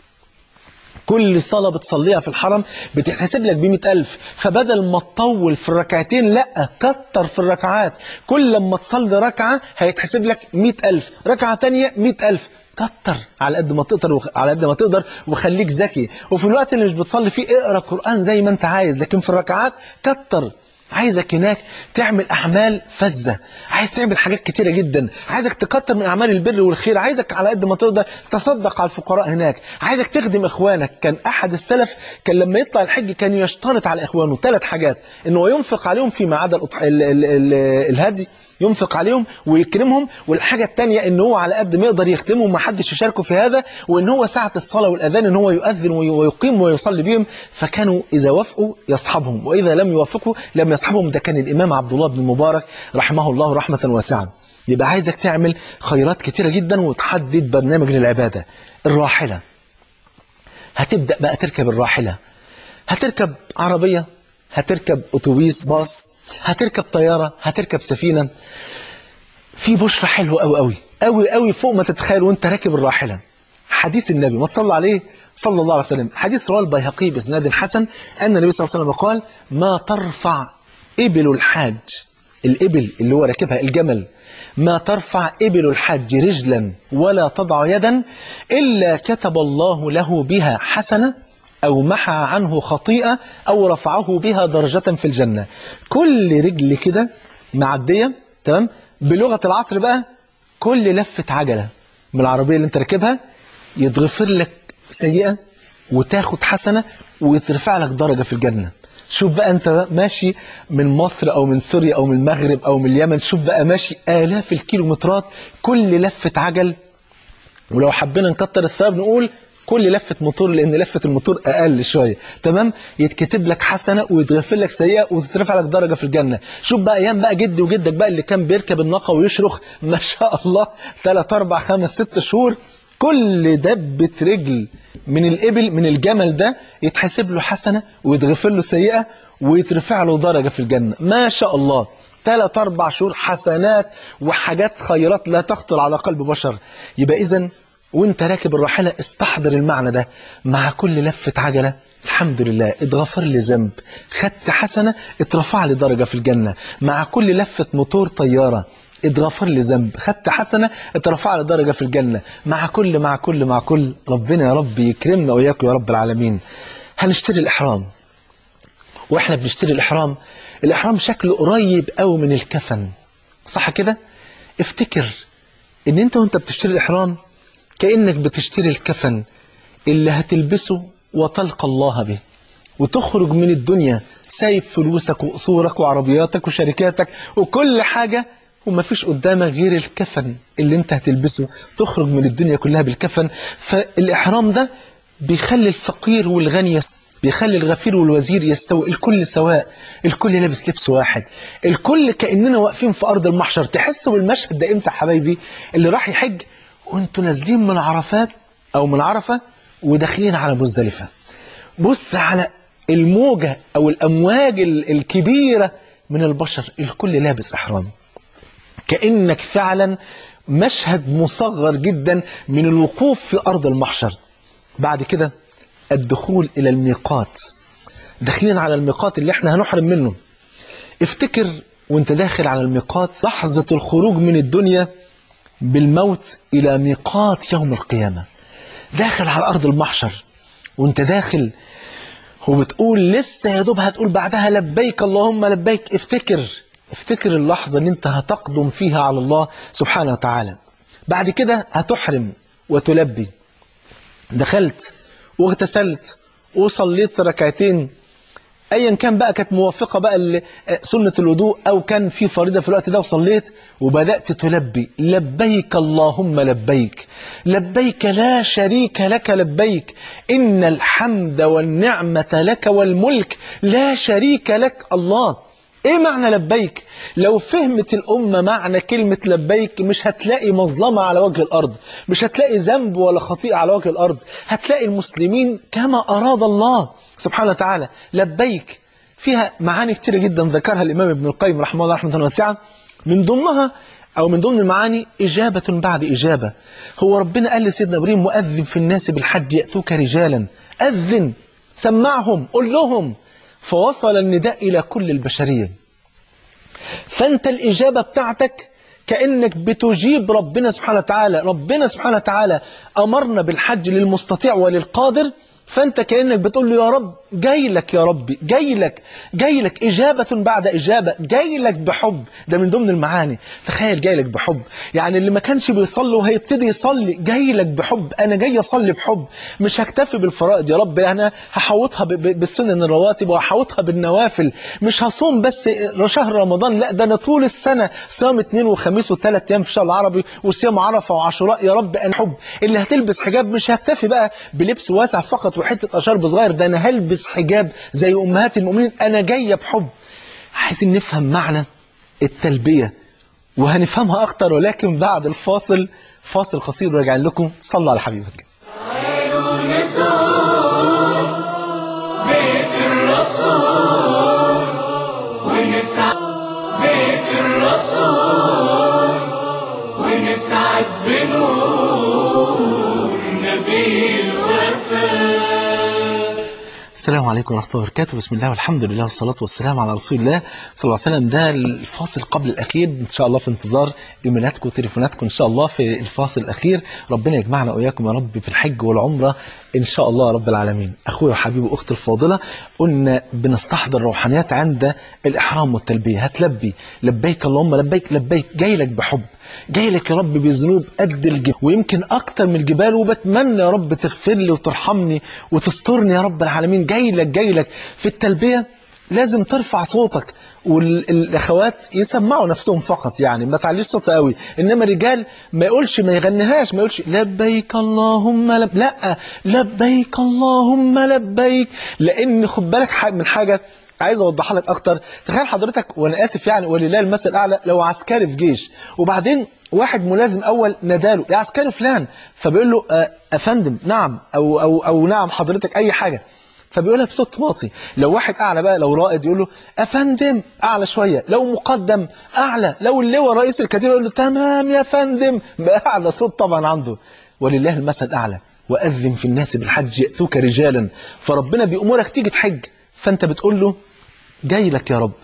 كل صلاة بتصليها في الحرم بتحسب لك بمئة ألف. فبدل ما تطول في الركعتين لا كتر في الركعات. كل لما تصلي ركعة هيتحسب لك مئة ألف، ركعة تانية مئة ألف. كتر على قد ما تقدر وخ... على قد ما تقدر وخليك ذكي. وفي الوقت اللي مش بتصلي فيه اقرأ قرآن زي ما انت عايز، لكن في الركعات كتر. عايزك هناك تعمل أعمال فزة، عايز تعمل حاجات كتيرة جدا، عايزك تكتر من أعمال البر والخير، عايزك على قد ما تقدر تصدق على الفقراء هناك، عايزك تخدم إخوانك. كان أحد السلف كان لما يطلع الحج كان يشترط على إخوانه ثلاث حاجات: إنه ينفق عليهم فيما عدا الأضح... ال... ال... ال... الهدي، ينفق عليهم ويكرمهم، والحاجة الثانية إن هو على قد ما يقدر يخدمهم ما حدش يشاركه في هذا، وإن هو ساعة الصلاة والأذان إن هو يؤذن ويقيم ويصلي بهم. فكانوا إذا وافقوا يصحبهم، وإذا لم يوافقوا لم يصحبهم. ده كان الإمام عبد الله بن المبارك رحمه الله رحمة واسعة. يبقى عايزك تعمل خيرات كتيرة جدا وتحدد برنامج للعبادة. الراحلة، هتبدأ بقى تركب الراحلة، هتركب عربية، هتركب أتوبيس باص، هتركب طيارة، هتركب سفينة. في بشرة حلوة قوي قوي قوي قوي فوق ما تتخيل وانت راكب الراحلة. حديث النبي، ما تصلى عليه صلى الله عليه وسلم، حديث رواه البيهقي بإسناد حسن أن النبي صلى الله عليه وسلم قال: ما ترفع إبل الحاج، الإبل اللي هو راكبها الجمل، ما ترفع إبل الحاج رجلا ولا تضع يدا إلا كتب الله له بها حسنة أو محى عنه خطيئة أو رفعه بها درجة في الجنة. كل رجل كده معدية، تمام، بلغة العصر بقى، كل لفة عجلة من العربية اللي انت راكبها يتغفر لك سيئة وتاخد حسنة ويترفع لك درجة في الجنة. شوف بقى انت ماشي من مصر او من سوريا او من المغرب او من اليمن، شوف بقى ماشي آلاف الكيلومترات، كل لفة عجل، ولو حبينا نكتر الثواب نقول كل لفة موتور، لأن لفة الموتور أقل شوية، تمام، يتكتب لك حسنة ويتغفر لك سيئة وتترفع لك درجة في الجنة. شوف بقى أيام بقى جدي وجدك بقى اللي كان بيركب الناقة ويشرخ ما شاء الله ثلاث أربع خمس ست شهور، كل دبة رجل من الإبل من الجمل ده يتحسب له حسنة ويتغفر له سيئة ويترفع له درجة في الجنة. ما شاء الله، ثلاث أربع شهور حسنات وحاجات خيرات لا تخطر على قلب بشر. يبقى إذن وانت راكب الراحلة استحضر المعنى ده. مع كل لفة عجلة الحمد لله اتغفر لي ذنب، خدت حسنة اترفع لي درجة في الجنة. مع كل لفة موتور طيارة اتغفر لي ذنب، خدت حسنة اترفع لي درجة في الجنة. مع كل مع كل مع كل ربنا يا رب يكرمنا وإياكم يا رب العالمين. هنشتري الإحرام، وإحنا بنشتري الإحرام، الإحرام شكله قريب قوي من الكفن، صح كده؟ افتكر إن أنت وأنت بتشتري الإحرام كأنك بتشتري الكفن اللي هتلبسه وتلقى الله به، وتخرج من الدنيا سايب فلوسك وقصورك وعربياتك وشركاتك وكل حاجة، وما فيش قدامك غير الكفن اللي انت هتلبسه، تخرج من الدنيا كلها بالكفن. فالإحرام ده بيخلي الفقير والغني يستوي، بيخلي الغفير والوزير يستوي، الكل سواء، الكل لابس لبس واحد، الكل كأننا واقفين في أرض المحشر. تحسوا بالمشهد ده امتى حبايبي؟ اللي راح يحج وانتوا نازلين من عرفات أو من عرفة وداخلين على مزدلفة، بص على الموجة أو الأمواج الكبيرة من البشر، الكل لابس إحرام، كأنك فعلا مشهد مصغر جدا من الوقوف في أرض المحشر. بعد كده الدخول إلى الميقات، داخلين على الميقات اللي احنا هنحرم منه. افتكر وانت داخل على الميقات لحظة الخروج من الدنيا بالموت إلى ميقات يوم القيامة، داخل على أرض المحشر وانت داخل وبتقول لسه يا دوب هتقول بعدها لبيك اللهم لبيك. افتكر افتكر اللحظة اللي انت هتقدم فيها على الله سبحانه وتعالى. بعد كده هتحرم وتلبي، دخلت واغتسلت وصليت ركعتين ايا كان بقى، كانت موافقة بقى سنة الوضوء او كان في فريضة في الوقت ده، وصليت وبدأت تلبي لبيك اللهم لبيك، لبيك لا شريك لك لبيك، إن الحمد والنعمة لك والملك لا شريك لك. الله، ايه معنى لبيك؟ لو فهمت الأمة معنى كلمة لبيك مش هتلاقي مظلمة على وجه الأرض، مش هتلاقي ذنب ولا خطيئة على وجه الأرض، هتلاقي المسلمين كما أراد الله سبحانه وتعالى. لبيك فيها معاني كتيرة جدا ذكرها الإمام ابن القيم رحمه الله رحمة واسعة، من ضمنها أو من ضمن المعاني إجابة بعد إجابة. هو ربنا قال لسيدنا إبراهيم وأذن في الناس بالحج يأتوك رجالا، أذن، سمعهم، قل لهم، فوصل النداء إلى كل البشرية. فأنت الإجابة بتاعتك كأنك بتجيب ربنا سبحانه وتعالى. ربنا سبحانه وتعالى أمرنا بالحج للمستطيع وللقادر، فأنت كأنك بتقول له يا رب جاي لك، يا ربي جاي لك، جاي لك، إجابة بعد إجابة، جاي لك بحب. ده من ضمن المعاني. تخيل جاي لك بحب، يعني اللي ما كانش بيصلي وهيبتدي يصلي جاي لك بحب. أنا جاي أصلي بحب، مش هكتفي بالفرائض يا رب، أنا هحوطها بالسنن الرواتب وهحوطها بالنوافل، مش هصوم بس شهر رمضان، لا ده أنا طول السنة صيام اثنين وخميس وثلاث أيام في الشهر العربي وصيام عرفة وعاشوراء. يا رب أنا حب. اللي هتلبس حجاب مش هكتفي بقى بلبس واسع فقط وحتة أشرب صغير، ده أنا هلبس حجاب زي أمهات المؤمنين، أنا جاية بحب. عايزين نفهم معنى التلبية وهنفهمها أكتر، ولكن بعد الفاصل، فاصل قصير وراجعين لكم. صلى على حبيبك. تعالوا نزور بيت الرسول ونسعد بيت الرسول ونسعد بنور نبي الوفاء. السلام عليكم ورحمة الله وبركاته. بسم الله والحمد لله والصلاة والسلام على رسول الله صلى الله عليه وسلم. ده الفاصل قبل الأخير، إن شاء الله في انتظار إيميلاتكم وتليفوناتكم إن شاء الله في الفاصل الأخير. ربنا يجمعنا وإياكم يا رب في الحج والعمرة إن شاء الله رب العالمين. أخويا وحبيبي وأختي الفاضلة، قلنا بنستحضر روحانيات عند الإحرام والتلبية. هتلبي لبيك اللهم لبيك، لبيك جاي لك بحب، جاي لك يا رب بذنوب قد الجبال ويمكن أكتر من الجبال، وبتمنى يا رب تغفر لي وترحمني وتسترني يا رب العالمين. جاي لك جاي لك في التلبية لازم ترفع صوتك، والأخوات يسمعوا نفسهم فقط، يعني ما تعليش صوت قوي، إنما الرجال ما يقولش، ما يغنيهاش، ما يقولش لبيك اللهم لب، لا لبيك اللهم لبيك. لأن خد بالك من حاجة عايز اوضحها لك اكتر. تخيل حضرتك، وانا اسف يعني ولله المثل الاعلى، لو عسكري في جيش وبعدين واحد ملازم اول ناداله يا عسكري فلان، فبيقول له آه افندم نعم او او او نعم حضرتك اي حاجه، فبيقولها بصوت واطي. لو واحد اعلى بقى، لو رائد يقول له افندم اعلى شويه، لو مقدم اعلى، لو اللواء رئيس الكتيبه يقول له تمام يا فندم باعلى صوت طبعا عنده. ولله المثل الاعلى. واذن في الناس بالحج ياتوك رجالا. فربنا بيأمرك تيجي تحج، فانت بتقول له جاي لك يا رب،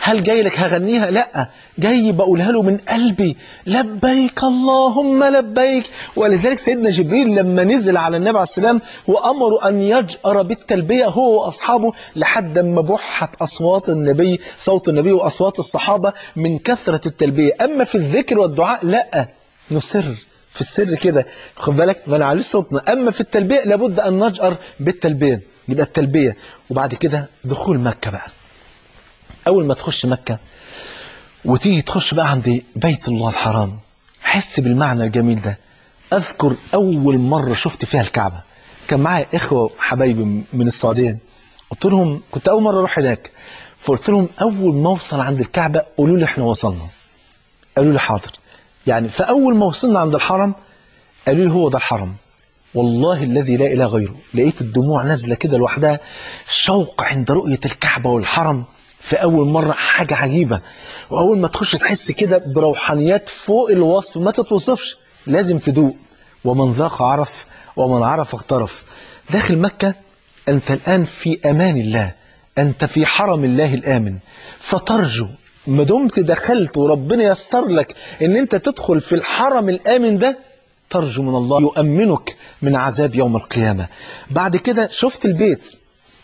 هل جاي لك هغنيها؟ لا، جاي بقولها له من قلبي، لبيك اللهم لبيك. ولذلك سيدنا جبريل لما نزل على النبي عليه السلام وأمره أن يجأر بالتلبية هو وأصحابه لحد ما بحت أصوات النبي، صوت النبي وأصوات الصحابة من كثرة التلبية. أما في الذكر والدعاء لا، نسر في السر كده، خد بالك ما نعليش صوتنا. أما في التلبية لابد أن نجأر بالتلبية. يبقى التلبية. وبعد كده دخول مكة بقى. أول ما تخش مكة وتيجي تخش بقى عند بيت الله الحرام، حس بالمعنى الجميل ده. أذكر أول مرة شفت فيها الكعبة، كان معايا إخوة حبايبي من السعودية، قلت لهم كنت أول مرة أروح هناك، فقلت لهم أول ما أوصل عند الكعبة قولوا لي إحنا وصلنا. قالوا لي حاضر. يعني فأول ما وصلنا عند الحرم قالوا لي هو ده الحرم. والله الذي لا إله غيره، لقيت الدموع نازلة كده لوحدها، شوق عند رؤية الكعبة والحرم في أول مرة، حاجة عجيبة. وأول ما تخش تحس كده بروحانيات فوق الوصف، ما تتوصفش، لازم تدوق. ومن ذاق عرف ومن عرف اغترف. داخل مكة أنت الآن في أمان الله، أنت في حرم الله الآمن، فترجو ما دمت دخلت وربنا يسر لك أن أنت تدخل في الحرم الآمن ده، ترجو من الله يؤمنك من عذاب يوم القيامة. بعد كده شفت البيت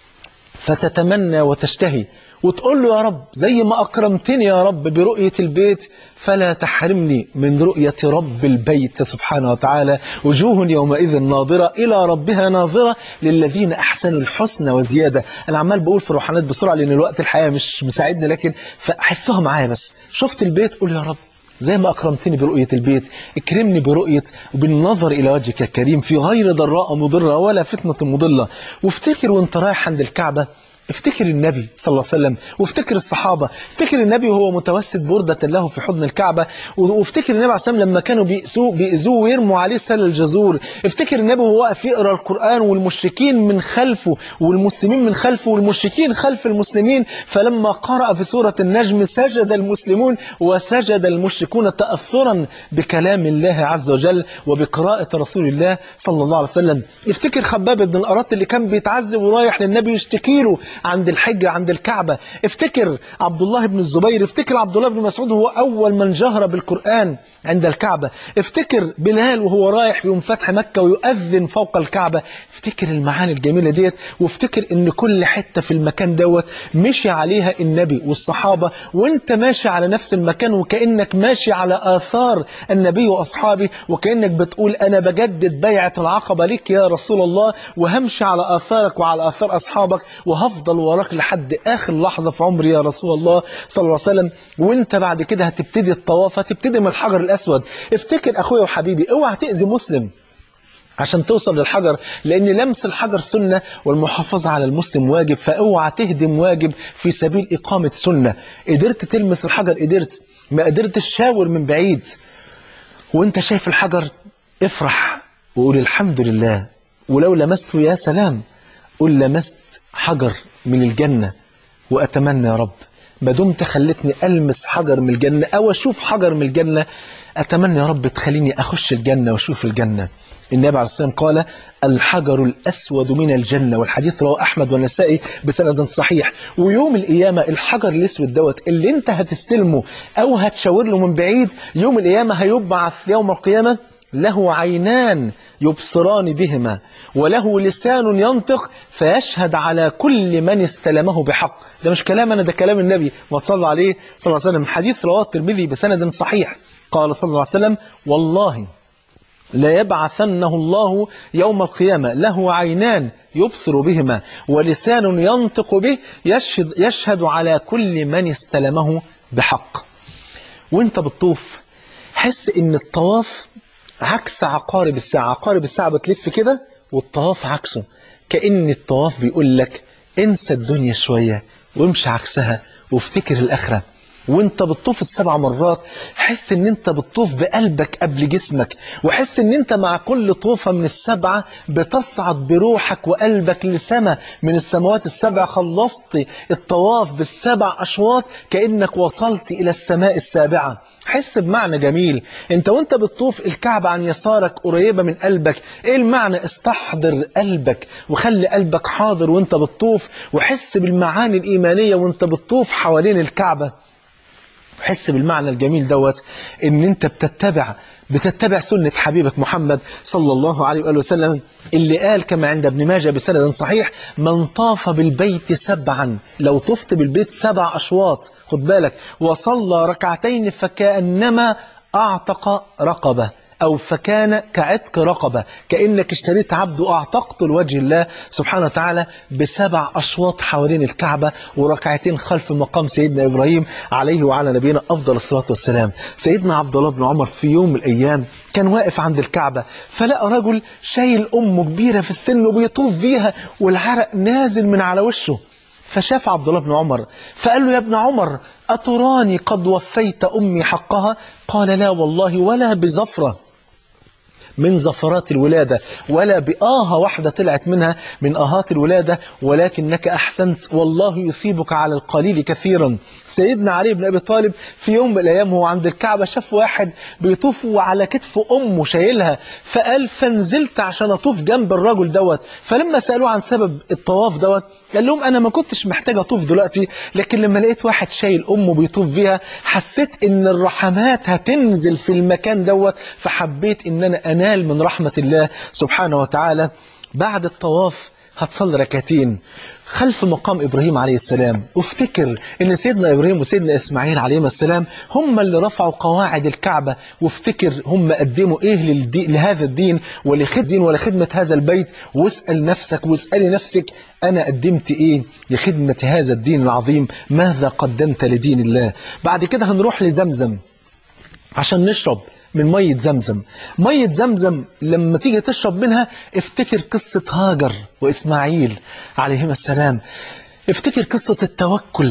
فتتمنى وتشتهي وتقول له يا رب زي ما أكرمتني يا رب برؤية البيت، فلا تحرمني من رؤية رب البيت سبحانه وتعالى. وجوه يومئذ ناظرة إلى ربها ناظرة للذين أحسنوا الحسنى وزيادة. أنا عمال بقول في روحانيات بسرعة لأن الوقت الحقيقة مش مساعدني، لكن فأحسها معايا. بس شفت البيت قول يا رب زي ما أكرمتني برؤية البيت، اكرمني برؤية وبالنظر إلى وجهك الكريم في غير ضراء مضرة ولا فتنة مضلة. وافتكر وانت رايح عند الكعبة، افتكر النبي صلى الله عليه وسلم، وافتكر الصحابة. افتكر النبي وهو متوسد بردة له في حضن الكعبة، وافتكر النبي عليه الصلاة والسلام لما كانوا بيأذوه بيأذوه ويرموا عليه سل الجزور. افتكر النبي وهو واقف يقرأ القرآن والمشركين من خلفه والمسلمين من خلفه والمشركين خلف المسلمين، فلما قرأ في سورة النجم سجد المسلمون وسجد المشركون تأثرا بكلام الله عز وجل وبقراءة رسول الله صلى الله عليه وسلم. افتكر خباب بن الأرات اللي كان بيتعذب ورايح للنبي يشتكي له عند الحج عند الكعبة. افتكر عبد الله بن الزبير، افتكر عبد الله بن مسعود هو أول من جهر بالقرآن عند الكعبة. افتكر بلال وهو رايح في يوم فتح مكة ويؤذن فوق الكعبة. افتكر المعاني الجميلة ديت، وافتكر ان كل حتة في المكان دوت مشي عليها النبي والصحابة، وانت ماشي على نفس المكان وكأنك ماشي على آثار النبي وأصحابه، وكأنك بتقول أنا بجدد بيعة العقبة لك يا رسول الله، وهمشي على آثارك وعلى آثار أصحابك، وهفضل وراك لحد آخر لحظة في عمري يا رسول الله صلى الله عليه وسلم. وانت بعد كده هتبتدي الطواف، هتبتدي من الحجر الأسود. افتكر أخويا وحبيبي، اوعى تأذي مسلم عشان توصل للحجر، لأن لمس الحجر سنة والمحافظة على المسلم واجب، فاوعى تهدم واجب في سبيل إقامة سنة. قدرت تلمس الحجر قدرت، ما قدرتش شاور من بعيد. وانت شايف الحجر افرح وقول الحمد لله، ولو لمسته يا سلام، قل لمست حجر من الجنة. وأتمنى يا رب ما دمت خلتني ألمس حجر من الجنة أو أشوف حجر من الجنة، أتمنى يا رب تخليني أخش الجنة وأشوف الجنة. النبي عليه الصلاة والسلام قال الحجر الأسود من الجنة، والحديث رواه أحمد والنسائي بسند صحيح. ويوم القيامة الحجر الأسود دوت اللي انت هتستلمه أو هتشاور له من بعيد، يوم القيامة هيبعث يوم القيامة له عينان يبصران بهما وله لسان ينطق فيشهد على كل من استلمه بحق. ده مش كلام أنا، ده كلام النبي ما تصلى عليه صلى الله عليه وسلم. حديث رواه الترمذي بسند صحيح قال صلى الله عليه وسلم والله لا يبعثنه الله يوم القيامة له عينان يبصر بهما ولسان ينطق به يشهد, يشهد على كل من استلمه بحق. وانت بتطوف حس ان الطواف عكس عقارب الساعة. عقارب الساعة بتلف كده والطواف عكسه، كأن الطواف بيقول لك انسى الدنيا شوية وامشي عكسها وافتكر الآخرة. وانت بتطوف السبع مرات حس ان انت بتطوف بقلبك قبل جسمك، وحس ان انت مع كل طوفة من السبعة بتصعد بروحك وقلبك لسما من السماوات السبع. خلصت الطواف بالسبع أشواط كأنك وصلت إلى السماء السابعة. حس بمعنى جميل، انت وانت بتطوف الكعبة عن يسارك قريبة من قلبك. ايه المعنى؟ استحضر قلبك وخلي قلبك حاضر وانت بتطوف، وحس بالمعاني الإيمانية وانت بتطوف حوالين الكعبة. حس بالمعنى الجميل دوت ان انت بتتبع بتتبع سنة حبيبك محمد صلى الله عليه وآله وسلم، اللي قال كما عند ابن ماجه بسند صحيح: من طاف بالبيت سبعا، لو طفت بالبيت سبع أشواط خد بالك وصلى ركعتين فكأنما أعتق رقبة، أو فكان كعتق رقبة، كأنك اشتريت عبد وأعتقت لوجه الله سبحانه وتعالى بسبع أشواط حوالين الكعبة وركعتين خلف مقام سيدنا إبراهيم عليه وعلى نبينا أفضل الصلاة والسلام. سيدنا عبد الله بن عمر في يوم من الأيام كان واقف عند الكعبة، فلقى رجل شايل أمه كبيرة في السن وبيطوف بيها والعرق نازل من على وشه. فشاف عبد الله بن عمر فقال له: يا ابن عمر، أتراني قد وفيت أمي حقها؟ قال: لا والله، ولا بزفرة من زفرات الولادة، ولا بآهة واحدة طلعت منها من آهات الولادة، ولكنك أحسنت، والله يثيبك على القليل كثيرا. سيدنا علي بن أبي طالب في يوم من الأيام وهو عند الكعبة شاف واحد بيطوف وعلى كتف أمه شايلها، فقال: فنزلت عشان أطوف جنب الرجل دوت. فلما سألوه عن سبب الطواف دوت قال لهم: أنا ما كنتش محتاج أطوف دلوقتي، لكن لما لقيت واحد شايل أمه بيطوف بيها حسيت إن الرحمات هتنزل في المكان دوت، فحبيت إن أنا أنال من رحمة الله سبحانه وتعالى. بعد الطواف هتصلي ركعتين خلف مقام إبراهيم عليه السلام، وافتكر إن سيدنا إبراهيم وسيدنا إسماعيل عليهما السلام هم اللي رفعوا قواعد الكعبة، وافتكر هم قدموا إيه للدين لهذا الدين ولخدمة ولخدمة هذا البيت، واسأل نفسك واسألي نفسك: أنا قدمت إيه لخدمة هذا الدين العظيم؟ ماذا قدمت لدين الله؟ بعد كده هنروح لزمزم عشان نشرب من مية زمزم. مية زمزم لما تيجي تشرب منها افتكر قصة هاجر وإسماعيل عليهما السلام، افتكر قصة التوكل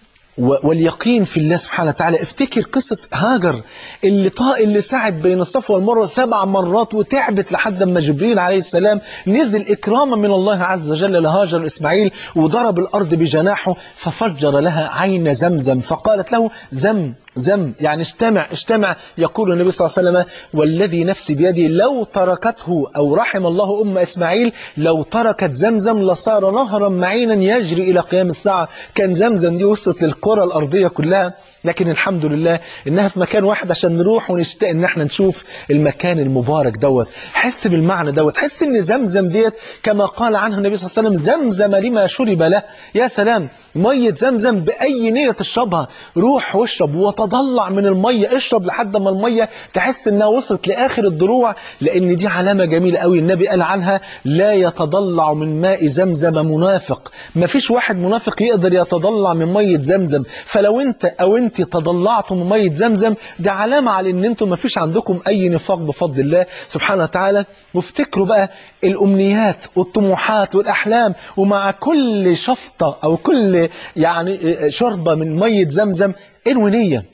واليقين في الله سبحانه وتعالى، افتكر قصة هاجر اللي طا اللي سعت بين الصفا والمروة سبع مرات وتعبت لحد ما جبريل عليه السلام نزل إكراما من الله عز وجل لهاجر وإسماعيل وضرب الأرض بجناحه ففجر لها عين زمزم، فقالت له: زم زم، يعني اجتمع اجتمع. يقول النبي صلى الله عليه وسلم: والذي نفسي بيده لو تركته، أو رحم الله أم إسماعيل، لو تركت زمزم لصار نهرا معينا يجري إلى قيام الساعة. كان زمزم دي وصلت للكرة الأرضية كلها، لكن الحمد لله إنها في مكان واحد عشان نروح ونشتاق إن احنا نشوف المكان المبارك دوت. حس بالمعنى دوت، حس إن زمزم ديت كما قال عنها النبي صلى الله عليه وسلم: زمزم لما شرب له. يا سلام، مية زمزم بأي نية تشربها، روح واشرب وتضلع من المية، اشرب لحد ما المية تحس إنها وصلت لآخر الضلوع، لأن دي علامة جميلة قوي النبي قال عنها: لا يتضلع من ماء زمزم منافق. ما فيش واحد منافق يقدر يتضلع من مية زمزم، فلو أنت أو أنت تضلعتم من مية زمزم ده علامة على إن أنتم ما فيش عندكم أي نفاق بفضل الله سبحانه وتعالى. وافتكروا بقى الأمنيات والطموحات والأحلام، ومع كل شفطة أو كل يعني شربة من مية زمزم انوي نية،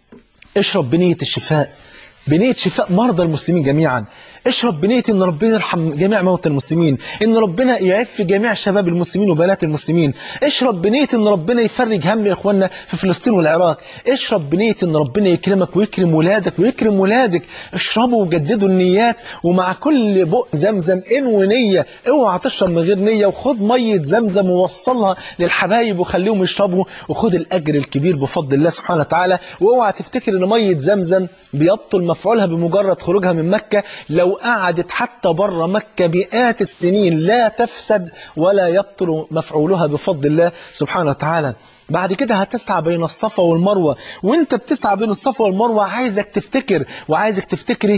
اشرب بنية الشفاء، بنية شفاء مرضى المسلمين جميعا، اشرب بنية ان ربنا يرحم جميع موتى المسلمين، ان ربنا يعف جميع شباب المسلمين وبنات المسلمين، اشرب بنية ان ربنا يفرج هم اخواننا في فلسطين والعراق، اشرب بنية ان ربنا يكرمك ويكرم ولادك ويكرم ولادك. اشربوا وجددوا النيات، ومع كل بق زمزم انوي نية، اوعى تشرب من غير نية، وخد مية زمزم ووصلها للحبايب وخليهم يشربوا، وخد الاجر الكبير بفضل الله سبحانه وتعالى. واوعى تفتكر ان مية زمزم بيبطل مفعولها بمجرد خروجها من مكة، لو قعدت حتى بره مكة مئات السنين لا تفسد ولا يبطل مفعولها بفضل الله سبحانه وتعالى. بعد كده هتسعى بين الصفا والمروة، وانت بتسعى بين الصفا والمروة عايزك تفتكر وعايزك تفتكري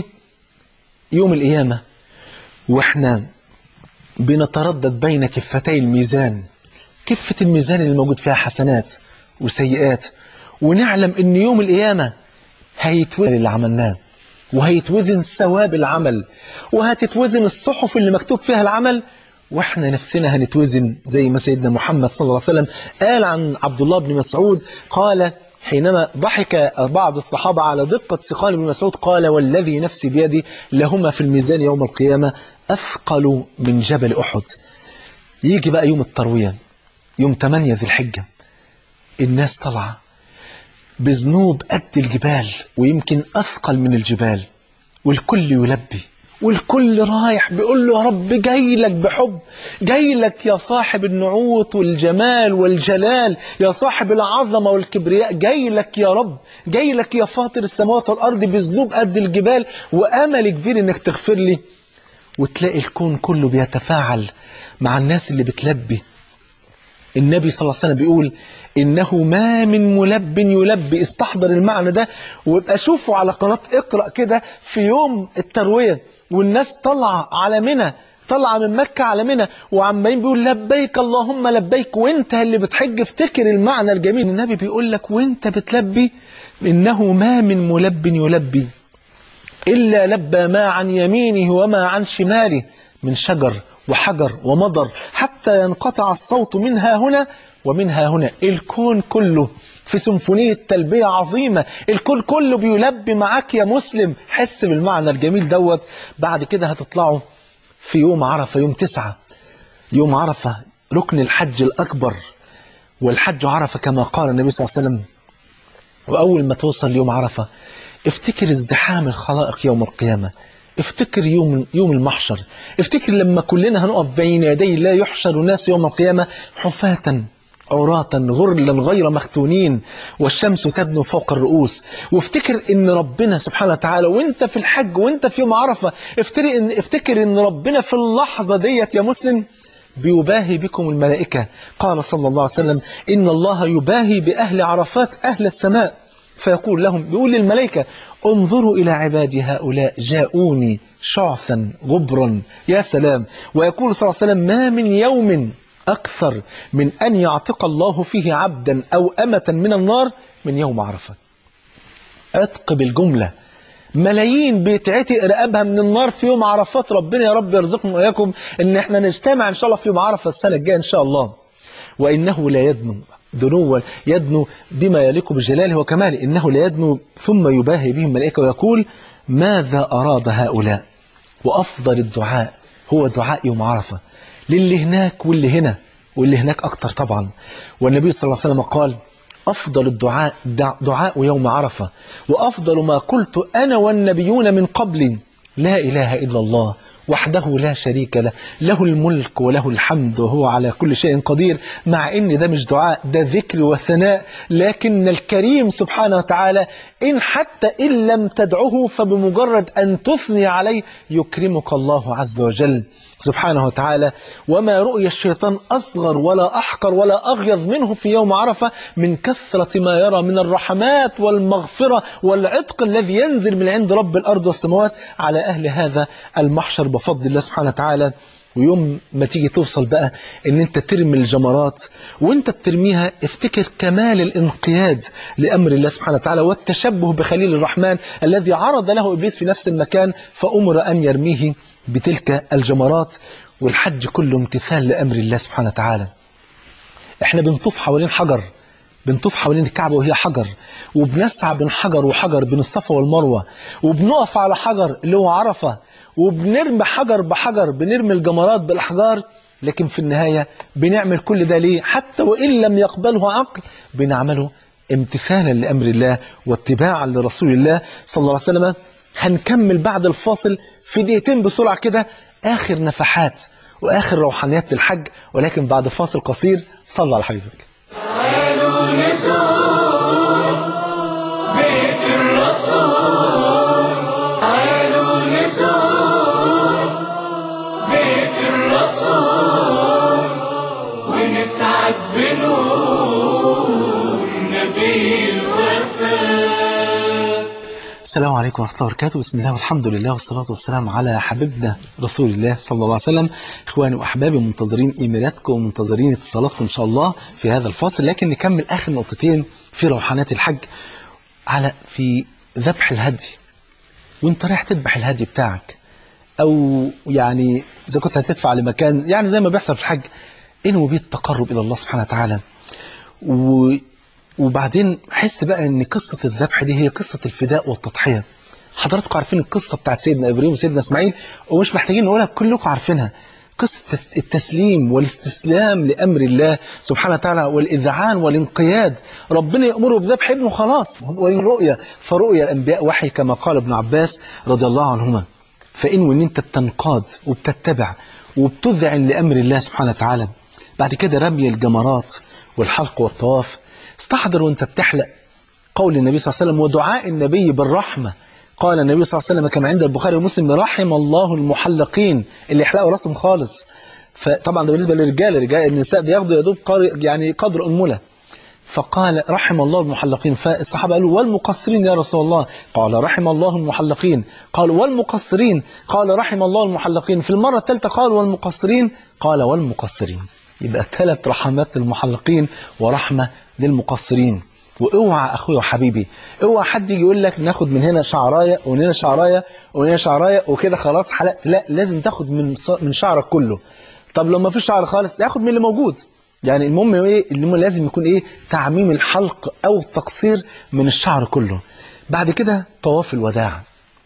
يوم القيامة واحنا بنتردد بين كفتي الميزان، كفة الميزان اللي موجود فيها حسنات وسيئات، ونعلم ان يوم القيامة هيتوزن اللي عملناه، وهيتوزن ثواب العمل، وهتتوزن الصحف اللي مكتوب فيها العمل، واحنا نفسنا هنتوزن زي ما سيدنا محمد صلى الله عليه وسلم قال عن عبد الله بن مسعود، قال: حينما ضحك بعض الصحابة على دقة سقال ابن مسعود قال والذي نفسي بيدي لهما في الميزان يوم القيامة أثقل من جبل أحد. يجي بقى يوم التروية يوم ثمانية ذي الحجة، الناس طلع بذنوب قد الجبال ويمكن أثقل من الجبال، والكل يلبي والكل رايح بيقول له يا رب جاي لك بحب، جاي لك يا صاحب النعوت والجمال والجلال، يا صاحب العظمة والكبرياء، جاي لك يا رب، جاي لك يا فاطر السماوات والأرض بذنوب قد الجبال وأمل كبير إنك تغفر لي. وتلاقي الكون كله بيتفاعل مع الناس اللي بتلبي. النبي صلى الله عليه وسلم بيقول إنه ما من ملب يلبي. استحضر المعنى ده وابقى شوفوا على قناة اقرأ كده في يوم التروية والناس طلع على منى، طلع من مكة على منى وعمالين بيقول لبيك اللهم لبيك، وانت اللي بتحج افتكر المعنى الجميل. النبي بيقول لك وانت بتلبي إنه ما من ملب يلبي إلا لبى ما عن يمينه وما عن شماله من شجر وحجر ومضر حتى ينقطع الصوت منها هنا ومنها هنا. الكون كله في سيمفونية تلبية عظيمة، الكون كله بيلبي معاك يا مسلم. حس بالمعنى الجميل دوت. بعد كده هتطلعوا في يوم عرفة، يوم تسعة، يوم عرفة ركن الحج الأكبر، والحج عرفة كما قال النبي صلى الله عليه وسلم. وأول ما توصل يوم عرفة افتكر ازدحام الخلائق يوم القيامة، افتكر يوم يوم المحشر، افتكر لما كلنا هنقف بين يدي الله يحشر الناس يوم القيامة حفاة عراة غرلا غير مختونين والشمس تبدو فوق الرؤوس. وافتكر ان ربنا سبحانه وتعالى وانت في الحج وانت في يوم عرفة افتكر ان, افتكر إن ربنا في اللحظة ديت يا مسلم بيباهي بكم الملائكة. قال صلى الله عليه وسلم إن الله يباهي بأهل عرفات أهل السماء فيقول لهم، بيقول للملائكة انظروا إلى عبادي هؤلاء جاءوني شعثا غبرا. يا سلام. ويقول صلى الله عليه وسلم ما من يوم أكثر من أن يعتق الله فيه عبدا أو أمة من النار من يوم عرفة. عتق بالجملة، ملايين بيتعتق رقابها من النار في يوم عرفات. ربنا يا رب يرزقنا وإياكم إن احنا نجتمع إن شاء الله في يوم عرفة السنة الجاية إن شاء الله. وإنه لا يدنو دنوا يدنو بما يليق بجلاله وكماله، إنه لا يدنو ثم يباهي بهم الملائكة ويقول ماذا أراد هؤلاء. وأفضل الدعاء هو دعاء يوم عرفة للي هناك واللي هنا، واللي هناك أكتر طبعا. والنبي صلى الله عليه وسلم قال أفضل الدعاء دعاء يوم عرفة، وأفضل ما قلت أنا والنبيون من قبلي لا إله إلا الله وحده لا شريك له، له الملك وله الحمد وهو على كل شيء قدير. مع إن ده مش دعاء، ده ذكر وثناء، لكن الكريم سبحانه وتعالى إن حتى إن لم تدعه فبمجرد أن تثني عليه يكرمك الله عز وجل سبحانه وتعالى. وما رؤي الشيطان أصغر ولا أحقر ولا أغيظ منه في يوم عرفة من كثرة ما يرى من الرحمات والمغفرة والعتق الذي ينزل من عند رب الأرض والسماوات على أهل هذا المحشر بفضل الله سبحانه وتعالى. ويوم ما تيجي توصل بقى ان انت ترمي الجمرات وانت بترميها افتكر كمال الانقياد لأمر الله سبحانه وتعالى والتشبه بخليل الرحمن الذي عرض له إبليس في نفس المكان فأمر أن يرميه بتلك الجمرات. والحج كله امتثال لأمر الله سبحانه وتعالى. احنا بنطوف حوالين حجر، بنطوف حوالين الكعبة وهي حجر، وبنسعى بين حجر وحجر بين الصفا والمروة، وبنقف على حجر اللي هو عرفة، وبنرمي حجر بحجر، بنرمي الجمرات بالأحجار. لكن في النهاية بنعمل كل ده ليه؟ حتى وإن لم يقبله عقل بنعمله امتثالا لأمر الله واتباعا لرسول الله صلى الله عليه وسلم. هنكمل بعد الفاصل في دقيقتين بسرعة كده آخر نفحات وآخر روحانيات للحج، ولكن بعد فاصل قصير. صلى على حبيبك. تعالوا نزور بيت الرسول، تعالوا نزور بيت الرسول ونسعد بنور نبي الوفاء. السلام عليكم ورحمة الله وبركاته. بسم الله والحمد لله والصلاة والسلام على حبيبنا رسول الله صلى الله عليه وسلم. إخواني وأحبابي منتظرين إيميلاتكم ومنتظرين اتصالاتكم إن شاء الله في هذا الفاصل، لكن نكمل آخر نقطتين في روحانات الحج على في ذبح الهدي. وانت رايح تذبح الهدي بتاعك، أو يعني إذا كنت هتدفع لمكان يعني زي ما بيحصل في الحج، انوي بيه التقرب إلى الله سبحانه وتعالى. و وبعدين حس بقى ان قصة الذبح دي هي قصة الفداء والتضحية. حضراتكم عارفين القصة بتاعت سيدنا إبراهيم وسيدنا إسماعيل ومش محتاجين نقولها، كلكم عارفينها. قصة التسليم والاستسلام لأمر الله سبحانه وتعالى والإذعان والانقياد. ربنا يأمره بذبح ابنه خلاص، وإن رؤيا فرؤيا الأنبياء وحي كما قال ابن عباس رضي الله عنهما. فإن وإن أنت بتنقاد وبتتبع وبتذعن لأمر الله سبحانه وتعالى. بعد كده رمي الجمرات والحلق والطواف. استحضر وأنت بتحلق قول النبي صلى الله عليه وسلم ودعاء النبي بالرحمة. قال النبي صلى الله عليه وسلم كما عند البخاري ومسلم رحم الله المحلقين اللي يحلقوا راسهم خالص. فطبعا ده بالنسبة للرجال، الرجال النساء بياخدوا يا دوب يعني قدر أنملة. فقال رحم الله المحلقين. فالصحابة قالوا والمقصرين يا رسول الله؟ قال رحم الله المحلقين. قالوا والمقصرين؟ قال رحم الله المحلقين. في المرة الثالثة قال والمقصرين؟ قال والمقصرين. يبقى ثلاث رحمات للمحلقين ورحمة للمقصرين. واوعى اخويا وحبيبي، اوعى حد يجي يقول لك ناخد من هنا شعرايه ومن هنا شعرايه ومن هنا شعرايه وكده خلاص حلقت. لا، لازم تاخد من من شعرك كله. طب لو ما فيش شعر خالص ياخد من اللي موجود. يعني المهم ايه؟ اللي لازم يكون ايه؟ تعميم الحلق او التقصير من الشعر كله. بعد كده طواف الوداع.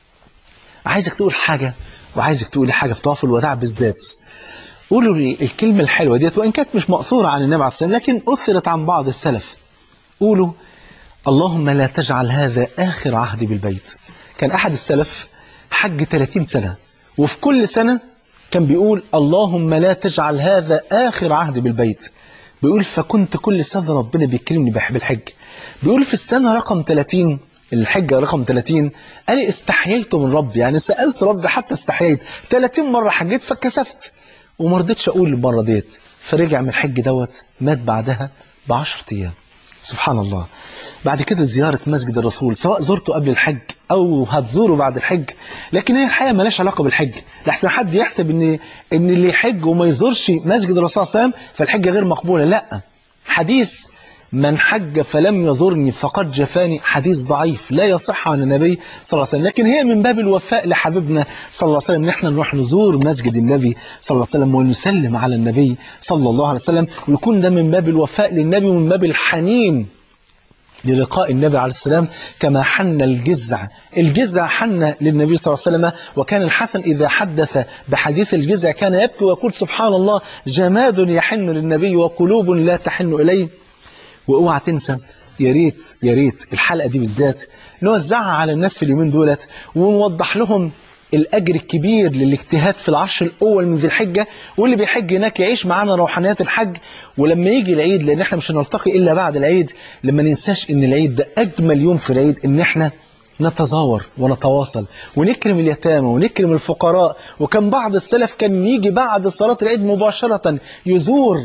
عايزك تقول حاجه وعايزك تقولي حاجه في طواف الوداع بالذات. قولوا الكلمه الحلوه ديت، وان كانت مش مقصوره عن النبي عليه الصلاه والسلام لكن اثرت عن بعض السلف. قولوا اللهم لا تجعل هذا آخر عهدي بالبيت. كان أحد السلف حج ثلاثين سنة وفي كل سنة كان بيقول اللهم لا تجعل هذا آخر عهدي بالبيت. بيقول فكنت كل سنة ربنا بيكرمني بالحج. بيقول في السنة رقم ثلاثين، الحجة رقم ثلاثين، قال استحييت من ربي، يعني سألت ربي حتى استحييت. ثلاثين مرة حجيت فكسفت وما رضيتش أقول المرة ديت. فرجع من الحج دوت مات بعدها بعشرة أيام. سبحان الله. بعد كده زيارة مسجد الرسول، سواء زرته قبل الحج أو هتزوره بعد الحج، لكن هي الحقيقة مالهاش علاقة بالحج. لحسن حد يحسب إن إن اللي يحج وما يزورش مسجد الرسول صلى الله عليه وسلم فالحجة غير مقبولة. لا، حديث من حج فلم يزورني فقد جفاني حديث ضعيف لا يصح عن النبي صلى الله عليه وسلم، لكن هي من باب الوفاء لحبيبنا صلى الله عليه وسلم. نحن نروح نزور مسجد النبي صلى الله عليه وسلم ونسلم على النبي صلى الله عليه وسلم، ويكون ده من باب الوفاء للنبي ومن باب الحنين للقاء النبي عليه السلام. كما حن الجزع، الجزع حن للنبي صلى الله عليه وسلم. وكان الحسن إذا حدث بحديث الجزع كان يبكي ويقول سبحان الله جماد يحن للنبي وقلوب لا تحن إليه. واوعى تنسى، يا ريت يا ريت الحلقة دي بالذات نوزعها على الناس في اليومين دولت ونوضح لهم الأجر الكبير للاجتهاد في العشر الأول من ذي الحجة، واللي بيحج هناك يعيش معانا روحانيات الحج. ولما يجي العيد، لأن احنا مش هنلتقي إلا بعد العيد، لما ننساش إن العيد ده أجمل يوم في العيد، إن احنا نتزاور ونتواصل ونكرم اليتامى ونكرم الفقراء. وكان بعض السلف كان يجي بعد صلاة العيد مباشرة يزور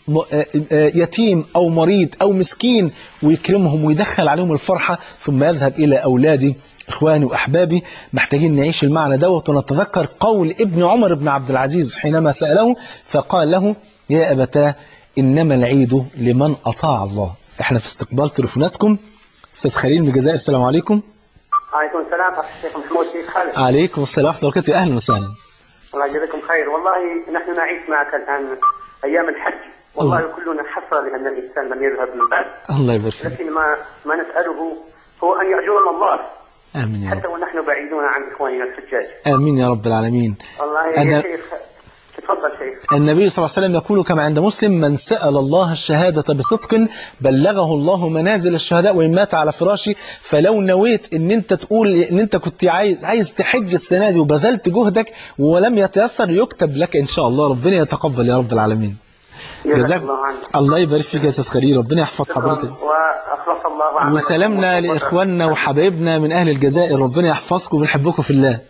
يتيم أو مريض أو مسكين ويكرمهم ويدخل عليهم الفرحة ثم يذهب إلى أولادي. إخواني وأحبابي، محتاجين نعيش المعنى دوت ونتذكر قول ابن عمر بن عبد العزيز حينما سأله فقال له يا أبتاه إنما العيد لمن أطاع الله. احنا في استقبال تليفوناتكم. أستاذ خليل من الجزائر، السلام عليكم. عليكم السلام الشيخ محمود كيف حالك؟ عليكم السلام ورحمة الله وبركاته. أهلا وسهلا. الله يجزاكم خير. والله نحن نعيش معك الآن أيام الحج، والله الله. كلنا حسرة لأن الإنسان لم يذهب من بعد. الله يبارك فيك. لكن ما ما نسأله هو أن يأجرنا الله. آمين يا رب. حتى ونحن بعيدون عن إخواننا الحجاج. آمين يا رب العالمين. والله أنا... يا شيخ تفضل شيخ. النبي صلى الله عليه وسلم يقول كما عند مسلم من سأل الله الشهادة بصدق بلغه الله منازل الشهداء وإن مات على فراشي. فلو نويت ان انت تقول ان انت كنت عايز عايز تحج السنة دي وبذلت جهدك ولم يتيسر يكتب لك ان شاء الله. ربنا يتقبل يا رب العالمين. جزاك الله عنك. الله يبارك فيك يا استاذ خليل، ربنا يحفظ حضرتك. واخلص الله عنك. وسلامنا لاخواننا وحبايبنا من اهل الجزائر، ربنا يحفظكم وبنحبكم في الله.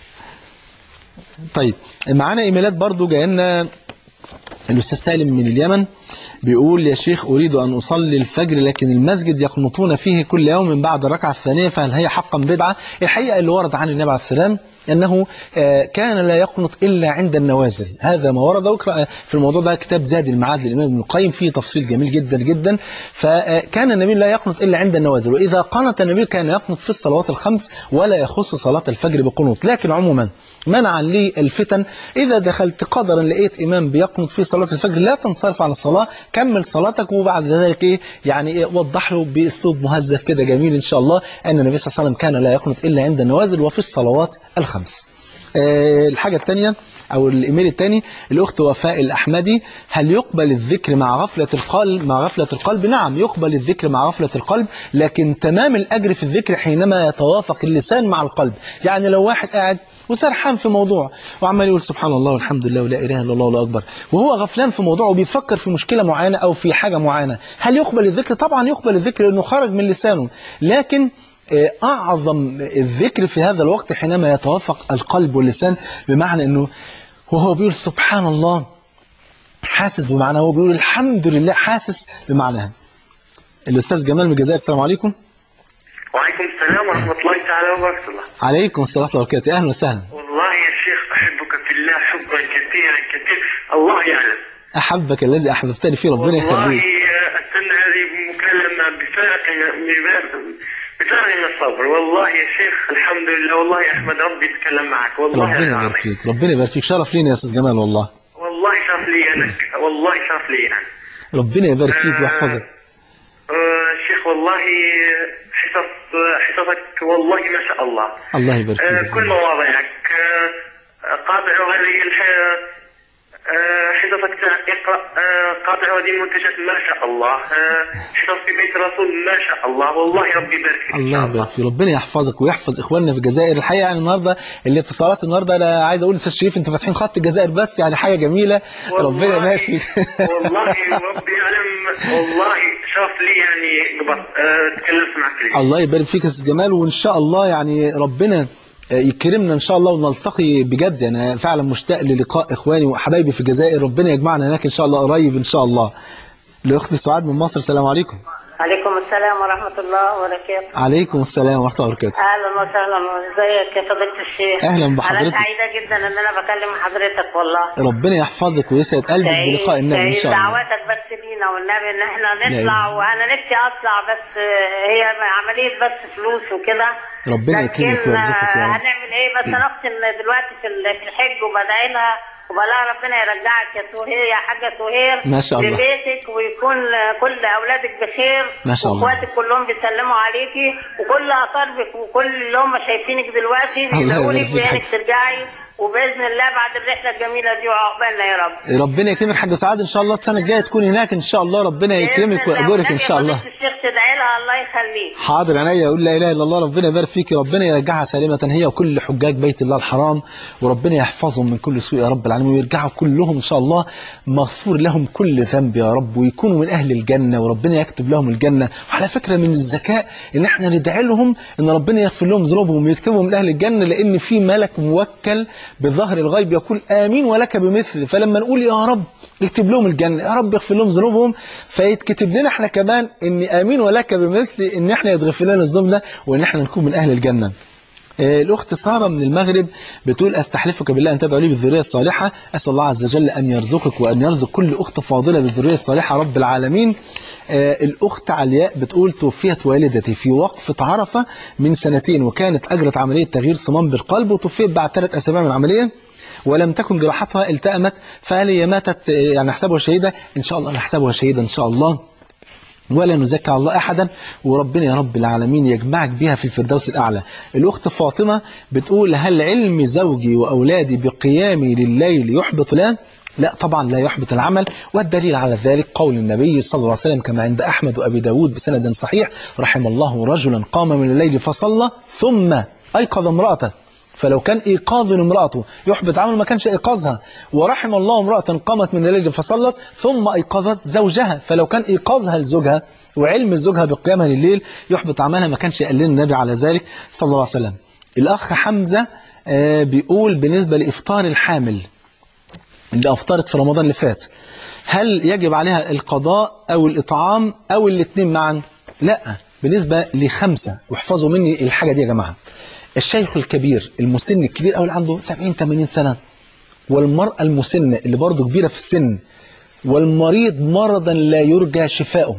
طيب معانا ايميلات برضو جاي لنا. الاستاذ سالم من اليمن بيقول يا شيخ أريد أن أصلي الفجر لكن المسجد يقنطون فيه كل يوم من بعد الركعة الثانية، فهل هي حقا بدعة؟ الحقيقة اللي ورد عن النبي عليه السلام أنه كان لا يقنط إلا عند النوازل. هذا ما ورد. واقرأ في الموضوع ده كتاب زاد المعاد للإمام ابن القيم فيه تفصيل جميل جدا جدا. فكان النبي لا يقنط إلا عند النوازل، وإذا قنط النبي كان يقنط في الصلوات الخمس ولا يخص صلاة الفجر بقنوط. لكن عموما منعا للفتن، إذا دخلت قدرا لقيت إمام بيقنط في صلاة الفجر لا تنصرف عن الصلاة الله. كمل صلاتك وبعد ذلك ايه يعني إيه وضح له باسلوب مهذب كده جميل ان شاء الله ان النبي صلى الله عليه وسلم كان لا يقنط الا عند النوازل وفي الصلوات الخمس. أه الحاجه الثانيه او الايميل الثاني الاخت وفاء الاحمدي: هل يقبل الذكر مع غفله القلب مع غفله القلب؟ نعم يقبل الذكر مع غفله القلب، لكن تمام الاجر في الذكر حينما يتوافق اللسان مع القلب. يعني لو واحد قاعد وسرحان في موضوع وعمال يقول سبحان الله والحمد لله ولا اله الا الله والله اكبر، وهو غفلان في موضوع وبيفكر في مشكله معينه او في حاجه معينه، هل يقبل الذكر؟ طبعا يقبل الذكر لانه خرج من لسانه، لكن اعظم الذكر في هذا الوقت حينما يتوافق القلب واللسان، بمعنى انه وهو بيقول سبحان الله حاسس بمعناه، وهو بيقول الحمد لله حاسس بمعناها. الاستاذ جمال من الجزائر، السلام عليكم. وعليكم السلام ورحمة الله تعالى وبركاته. عليكم السلام ورحمة الله وبركاته، أهلا وسهلا. والله يا شيخ أحبك في الله حبا كثيرا كثير، الله يعلم. أحبك الذي أحببتني فيه، ربنا يخليك. والله أستنى هذه المكالمة بفارق بفارق من الصبر، والله يا شيخ الحمد لله، والله يا أحمد ربي يتكلم معك، والله ربنا يبارك فيك، ربنا يبارك فيك، شرف لينا يا أستاذ جمال والله. والله شرف لي أنا، والله شرف لي أنا. ربنا يبارك فيك ويحفظك. شيخ والله حصص حصصك والله ما شاء الله. الله يبارك فيك. آه كل مواضيعك آه قاطع هذه حصصك اقرا آه قاطع هذه المنتجات ما شاء الله. آه حصص في بيت الرسول ما شاء الله، والله ربي يبارك فيك. الله يبارك فيك، ربنا يحفظك ويحفظ اخواننا في الجزائر. الحقيقه يعني النهارده الاتصالات النهارده انا عايز اقول للاستاذ شريف انتوا فاتحين خط الجزائر بس، يعني حاجه جميله، ربنا يبارك فيك. والله ربي يعلم، والله شرف لي يعني قبل أه تكلمت معك. الله يبارك فيك يا استاذ جمال، وان شاء الله يعني ربنا يكرمنا ان شاء الله ونلتقي بجد. انا فعلا مشتاق للقاء اخواني وحبايبي في الجزائر، ربنا يجمعنا هناك ان شاء الله قريب ان شاء الله. لاختي سعاد من مصر، السلام عليكم. عليكم السلام ورحمة الله وبركاته. عليكم السلام ورحمة الله وبركاته. أهلا وسهلا، ازيك يا فضيلة الشيخ؟ أهلا بحضرتك. أنا سعيدة جدا إن أنا بكلم حضرتك والله. ربنا يحفظك ويسعد قلبك بلقاء النبي إن شاء الله. دعواتك بس لينا والنبي إن إحنا نطلع، وأنا نفسي أطلع بس هي عملية بس فلوس وكده. ربنا يكرمك ويرزقك يا رب. هنعمل إيه بس؟ أنا أختي دلوقتي في الحج وبدعي لها وبلا ربنا يرجعك يا سهير يا حاجة سهير ما شاء الله لبيتك، ويكون كل أولادك بخير ما شاء الله، واخواتك كلهم بيسلموا عليكي، وكل أقاربك وكل اللي هم شايفينك دلوقتي بيدعوا لك بإنك ترجعي، وباذن الله بعد الرحله الجميله دي وعقبالنا يا رب. ربنا يكرمك حاج سعاد، ان شاء الله السنه الجايه تكون هناك ان شاء الله، ربنا يكرمك ويأجرك ان شاء الله. الشيخ تدعي لها الله يخليك. حاضر عينيا، اقول لا اله الا الله، ربنا يبارك فيك، ربنا يرجعها سالمه هي وكل حجاج بيت الله الحرام، وربنا يحفظهم من كل سوء يا رب العالمين، ويرجعوا كلهم ان شاء الله مغفور لهم كل ذنب يا رب، ويكونوا من اهل الجنه، وربنا يكتب لهم الجنه. وعلى فكره من الذكاء ان احنا ندعي لهم ان ربنا يغفر لهم ذنوبهم ويكتبهم من اهل الجنه، لان في ملك موكل بظهر الغيب يقول آمين ولك بمثل، فلما نقول يا رب اكتب لهم الجنة، يا رب اغفر لهم ذنوبهم، فيتكتب لنا احنا كمان ان آمين ولك بمثل، ان احنا يتغفر لنا ذنوبنا وان احنا نكون من أهل الجنة. آه الأخت سارة من المغرب بتقول أستحلفك بالله أن تدعو لي بالذرية الصالحة، أسأل الله عز وجل أن يرزقك وأن يرزق كل أخت فاضلة بالذرية الصالحة رب العالمين. آه الأخت علياء بتقول توفيت والدتي في وقفة عرفة من سنتين، وكانت أجرت عملية تغيير صمام بالقلب، وتوفيت بعد ثلاث أسابيع من العملية، ولم تكن جراحتها التأمت، فهل هي ماتت يعني نحسبها شهيدة؟ إن شاء الله نحسبها شهيدة إن شاء الله، ولا نزكى الله أحدا، وربنا يا رب العالمين يجمعك بها في الفردوس الأعلى. الأخت فاطمة بتقول هل علم زوجي وأولادي بقيامي لليل يحبط له؟ لا طبعا لا يحبط العمل، والدليل على ذلك قول النبي صلى الله عليه وسلم كما عند أحمد وأبي داود بسند صحيح: رحم الله رجلا قام من الليل فصلى ثم أيقظ امرأته، فلو كان إيقاظ امرأته يحبط عمل ما كانش إيقاظها، ورحم الله امرأة قامت من الليل فصلت ثم أيقظت زوجها، فلو كان إيقاظها لزوجها وعلم زوجها بقيامها لليل يحبط عملها ما كانش قال لنا النبي على ذلك صلى الله عليه وسلم. الأخ حمزة بيقول بالنسبة لإفطار الحامل اللي أفطرت في رمضان اللي فات، هل يجب عليها القضاء أو الإطعام أو الاثنين معا؟ لا، بالنسبة لخمسة، واحفظوا مني الحاجة دي يا جماعة: الشيخ الكبير المسن الكبير أو اللي عنده سبعين ثمانين سنة، والمرأة المسنة اللي برضه كبيرة في السن، والمريض مرضا لا يرجى شفاؤه،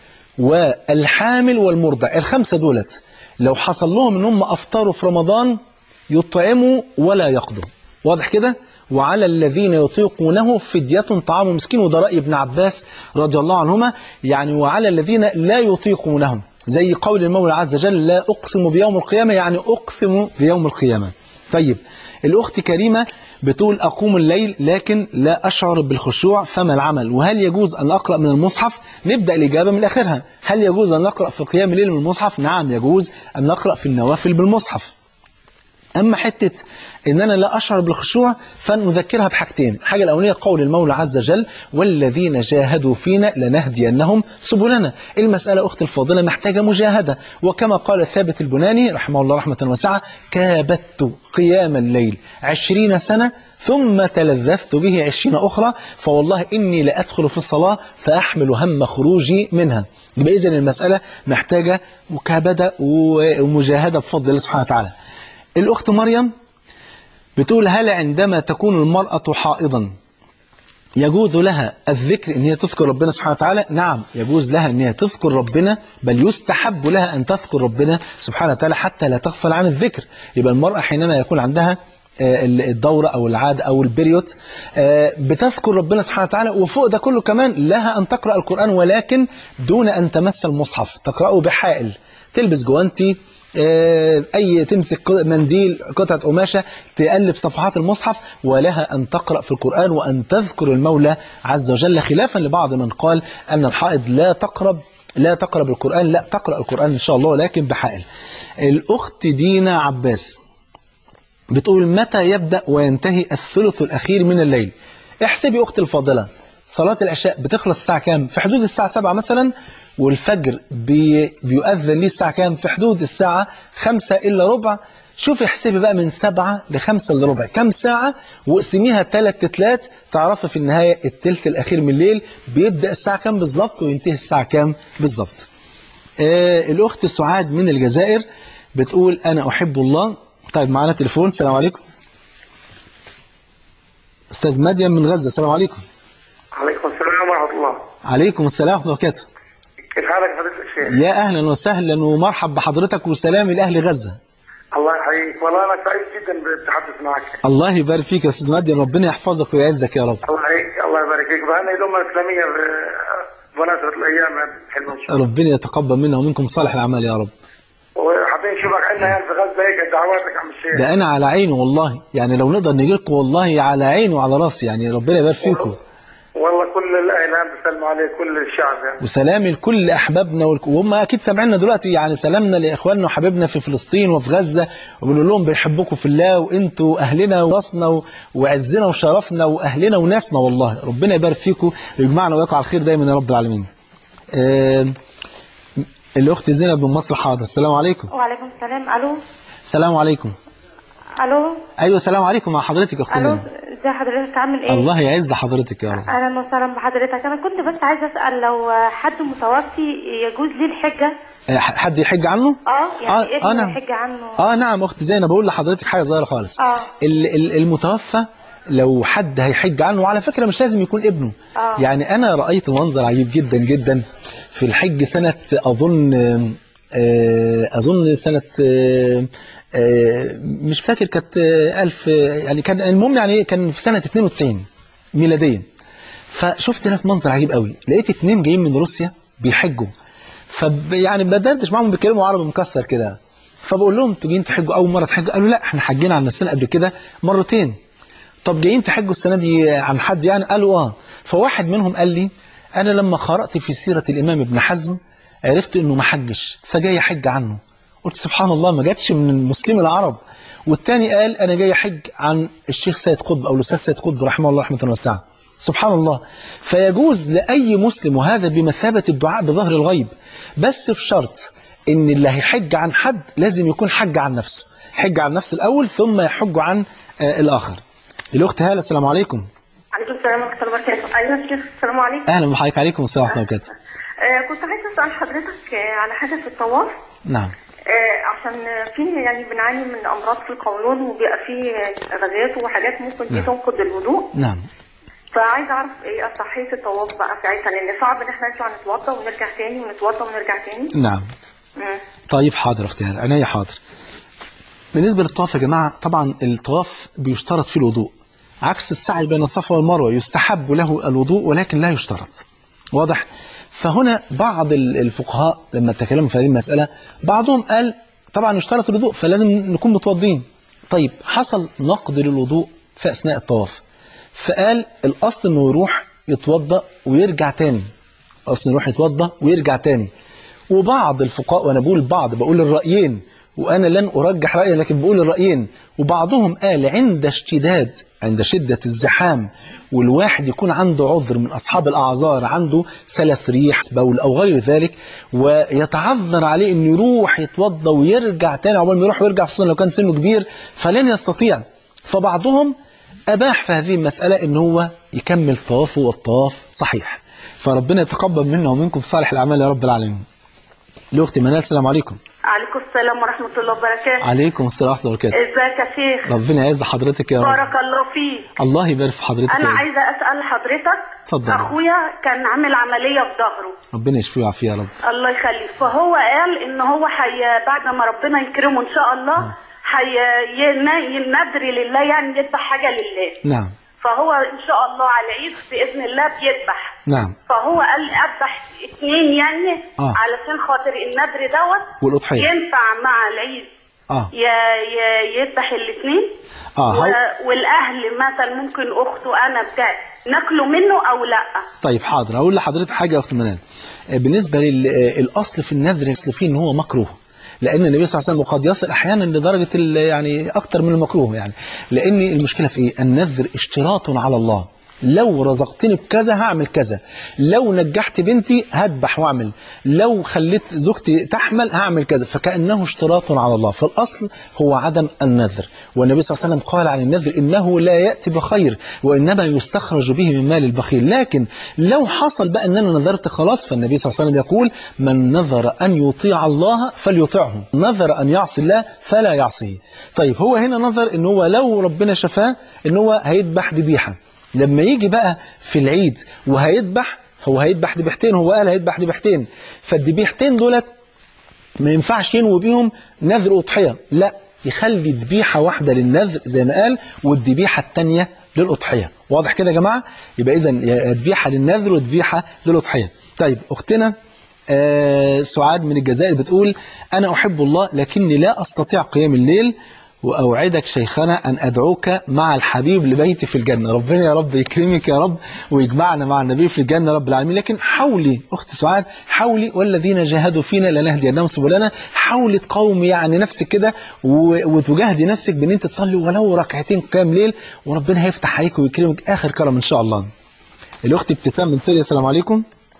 والحامل والمرضع. الخمسة دولت لو حصل لهم ان هم افطروا في رمضان يطعموا ولا يقضوا، واضح كده؟ وعلى الذين يطيقونه فدية طعام مسكين، وده رأي ابن عباس رضي الله عنهما، يعني وعلى الذين لا يطيقونهم، زي قول المولى عز وجل لا أقسم بيوم القيامة، يعني أقسم بيوم القيامة. طيب الأخت كريمة بتقول أقوم الليل لكن لا أشعر بالخشوع، فما العمل؟ وهل يجوز أن أقرأ من المصحف؟ نبدأ الإجابة من آخرها. هل يجوز أن نقرأ في قيام الليل من المصحف؟ نعم يجوز أن نقرأ في النوافل بالمصحف. أما حتة إن أنا لا أشعر بالخشوع فنذكرها بحاجتين. الحاجة الأولانية قول المولى عز وجل والذين جاهدوا فينا لنهدينهم سبلنا. المسألة أخت الفاضلة محتاجة مجاهدة، وكما قال ثابت البناني رحمه الله رحمة واسعة كابدت قيام الليل عشرين سنة ثم تلذذت به عشرين أخرى، فوالله إني لأدخل في الصلاة فأحمل هم خروجي منها. يبقى إذن المسألة محتاجة مكابدة ومجاهدة بفضل الله سبحانه وتعالى. الأخت مريم بتقول هل عندما تكون المرأة حائضا يجوز لها الذكر إن هي تذكر ربنا سبحانه وتعالى؟ نعم يجوز لها إن هي تذكر ربنا، بل يستحب لها أن تذكر ربنا سبحانه وتعالى حتى لا تغفل عن الذكر. يبقى المرأة حينما يكون عندها الدورة أو العادة أو البريوت بتذكر ربنا سبحانه وتعالى، وفوق ده كله كمان لها أن تقرأ القرآن، ولكن دون أن تمس المصحف، تقرأه بحائل، تلبس جوانتي، أي تمسك منديل قطعة قماشة تقلب صفحات المصحف، ولها أن تقرأ في القرآن وأن تذكر المولى عز وجل، خلافا لبعض من قال أن الحائض لا تقرب لا تقرب القرآن. لا، تقرأ القرآن إن شاء الله ولكن بحائل. الأخت دينا عباس بتقول متى يبدأ وينتهي الثلث الأخير من الليل؟ احسبي أختي الفاضلة، صلاة العشاء بتخلص الساعة كام؟ في حدود الساعة سبعة مثلا، والفجر بي بيؤذن ليه الساعة كام؟ في حدود الساعة خمسة إلا ربع. شوفي احسبي بقى من سبعة لخمسة إلا ربع كم ساعة، واقسميها ثلاث تتلات، تعرفي في النهاية الثلث الأخير من الليل بيبدأ الساعة كام بالظبط وينتهي الساعة كام بالظبط. آه الأخت سعاد من الجزائر بتقول أنا أحب الله. طيب معنا تليفون. السلام عليكم. أستاذ مديم من غزة. السلام عليكم. عليكم السلام ورحمة الله. عليكم السلام ورحمة الله وبركاته. كيف حالك يا فضيلة الشيخ؟ يا أهلا وسهلا ومرحب بحضرتك وسلام لأهل غزة. الله يحييك، والله أنا سعيد جدا بالتحدث معك. الله يبارك فيك يا أستاذ مديم، ربنا يحفظك ويعزك يا رب. الله يحييك، الله يبارك فيك. بهنا الأمة الإسلامية بمناسبة الأيام الحلوة، ربنا يتقبل منا ومنكم صالح الأعمال يا رب. وحابين نشوفك عندنا يعني في غزة هيك، دعواتك عم الشيخ. ده أنا على عيني والله، يعني لو نقدر نجي لكم والله على عيني وعلى راسي، يعني ربنا يبارك فيكم. والله كل الأهل بيسلموا عليك، كل الشعب يعني. وسلامي لكل أحبابنا والك... وهم أكيد سامعيننا دلوقتي، يعني سلامنا لإخواننا وحبيبنا في فلسطين وفي غزة، وبنقول لهم بنحبكم في الله، وأنتوا أهلنا وراسنا و... وعزنا وشرفنا وأهلنا وناسنا، والله ربنا يبارك فيكم ويجمعنا ويقع الخير دايما يا رب العالمين. آه... الأخت زينب من مصر. حاضر. السلام عليكم. وعليكم السلام. ألو. السلام عليكم. ألو. أيوة السلام عليكم مع حضرتك أخت زينب. ازي حضرتك، عامل ايه؟ الله يعز حضرتك يا رب. اهلا وسهلا بحضرتك. انا كنت بس عايزه اسال لو حد متوفي يجوز ليه الحجه؟ حد يحج عنه؟ اه يعني آه ايه آه نعم. يحج عنه؟ اه نعم اخت زينب، بقول لحضرتك حاجه صغيره خالص. اه المتوفى لو حد هيحج عنه، وعلى فكره مش لازم يكون ابنه. آه. يعني انا رايت منظر عجيب جدا جدا في الحج سنه اظن اظن سنه مش فاكر كانت ألف، يعني كان المهم يعني كان في سنه اثنين وتسعين ميلاديا. فشفت هناك منظر عجيب قوي، لقيت اتنين جايين من روسيا بيحجوا، ف يعني بدردش معاهم بيتكلموا عربي مكسر كده، فبقول لهم انتوا جايين تحجوا اول مره تحجوا؟ قالوا لا احنا حجينا عن نفسنا قبل كده مرتين. طب جايين تحجوا السنه دي عن حد يعني؟ قالوا اه. فواحد منهم قال لي انا لما قرات في سيره الامام ابن حزم عرفت انه ما حجش فجاي احج عنه. قلت سبحان الله، ما جاتش من المسلمين العرب. والتاني قال انا جاي احج عن الشيخ سيد قطب او الاستاذ سيد قطب رحمه الله رحمه واسعه. سبحان الله. فيجوز لاي مسلم، وهذا بمثابه الدعاء بظهر الغيب، بس بشرط ان اللي هيحج عن حد لازم يكون حج عن نفسه، حج عن نفسه الاول ثم يحج عن آه الاخر. الاخت هاله. السلام عليكم. عليكم السلام ورحمه الله وبركاته. ايوه يا شيخ. السلام عليكم. اهلا بحضرتك. عليكم السلام ورحمه الله وبركاته. آه كنت عايزه اسال حضرتك على حاجه في الطواف. نعم. آه عشان في يعني بنعاني من امراض في القولون، وبيبقى في غازات وحاجات ممكن دي تنقض الوضوء. نعم. فعايزه اعرف ايه صحيه الطواف بقى ساعتها، لان صعب ان احنا نطلع نتوضى ونرجع تاني ونتوضى ونرجع تاني. نعم. مم. طيب حاضر اختي هاله، عينيا حاضر. بالنسبه للطواف يا جماعه، طبعا الطواف بيشترط فيه الوضوء، عكس السعي بين الصفا والمروة، يستحب له الوضوء ولكن لا يشترط. واضح؟ فهنا بعض الفقهاء لما تكلموا في هذه المسألة بعضهم قال طبعا يشترط الوضوء فلازم نكون متوضين. طيب حصل نقض للوضوء في أثناء الطواف، فقال الأصل أنه يروح يتوضأ ويرجع تاني، أصل يروح يتوضأ ويرجع تاني. وبعض الفقهاء، وأنا بقول بعض، بقول الرأيين وأنا لن أرجح رأيي لكن بقول الرأيين، وبعضهم قال عند اشتداد عند شدة الزحام والواحد يكون عنده عذر من أصحاب الأعذار، عنده سلس ريح بول أو غير ذلك، ويتعذر عليه أنه يروح يتوضأ ويرجع تاني عقبال ما يروح ويرجع، خصوصا لو كان سنه كبير فلن يستطيع. فبعضهم أباح في هذه المسألة أنه هو يكمل طوافه والطواف صحيح. فربنا يتقبل منا ومنكم في صالح الأعمال يا رب العالمين. لأختي منال، السلام عليكم. عليكم السلام ورحمة الله وبركاته. عليكم السلام ورحمة الله وبركاته. ازيك يا شيخ؟ ربنا يعز حضرتك يا رب. بارك الله فيك. الله يبارك في حضرتك. أنا عايزة أسأل حضرتك. اتفضل. أخويا كان عامل عملية في ظهره. ربنا يشفيه ويعافيه يا رب. الله يخليك. فهو قال إن هو حي بعد ما ربنا يكرمه إن شاء الله حي ينذر لله، يعني يذبح حاجة لله. نعم. فهو إن شاء الله على العيد بإذن الله بيذبح. نعم. فهو قال أذبح اثنين يعني آه. علشان خاطر النذر دوت والأضحية ينفع مع العيد. آه. يذبح الاثنين. آه. و... والأهل مثلا ممكن أخته أنا بتاع ناكله منه أو لا. طيب حاضر، هقول لحضرتك حاجة يا أخت منال. بالنسبة للأصل في النذر الأصل فيه إن هو مكروه، لأن النبي صلى الله عليه وسلم قد يصل أحيانا لدرجة يعني أكتر من المكروه، يعني لأن المشكلة في إيه؟ النذر اشتراط على الله. لو رزقتني بكذا هعمل كذا، لو نجحت بنتي هذبح واعمل، لو خليت زوجتي تحمل هعمل كذا، فكأنه اشتراط على الله. فالأصل هو عدم النذر، والنبي صلى الله عليه وسلم قال عن النذر إنه لا يأتي بخير وإنما يستخرج به من مال البخيل. لكن لو حصل بقى أن أنا نذرت خلاص، فالنبي صلى الله عليه وسلم يقول من نذر أن يطيع الله فليطيعه، نذر أن يعصي الله فلا يعصيه. طيب هو هنا نذر إن هو لو ربنا شفاه إن هو هيذبح ذبيحة، لما يجي بقى في العيد وهيذبح، هو هيذبح ذبيحتين، هو قال هيذبح ذبيحتين، فالذبيحتين دولت ما ينفعش ينوي بيهم نذر أضحية، لا يخلي ذبيحة واحدة للنذر زي ما قال والذبيحة الثانية للأضحية. واضح كده يا جماعة؟ يبقى إذن ذبيحة للنذر وذبيحة للأضحية. طيب أختنا آه سعاد من الجزائر بتقول أنا أحب الله لكني لا أستطيع قيام الليل، وأوعدك شيخنا أن أدعوك مع الحبيب لبيتي في الجنة. ربنا يا رب يكرمك يا رب ويجمعنا مع النبي في الجنة رب العالمين. لكن حاولي أخت سعاد، حاولي والذين جاهدوا فينا لنهدينهم سبلنا، حاولي تقاومي يعني نفسك كده وتجاهدي نفسك بأن أنت تصلي ولو ركعتين قيام ليل، وربنا هيفتح عليك ويكرمك آخر كرم إن شاء الله. الأخت ابتسام من سوريا، السلام عليكم.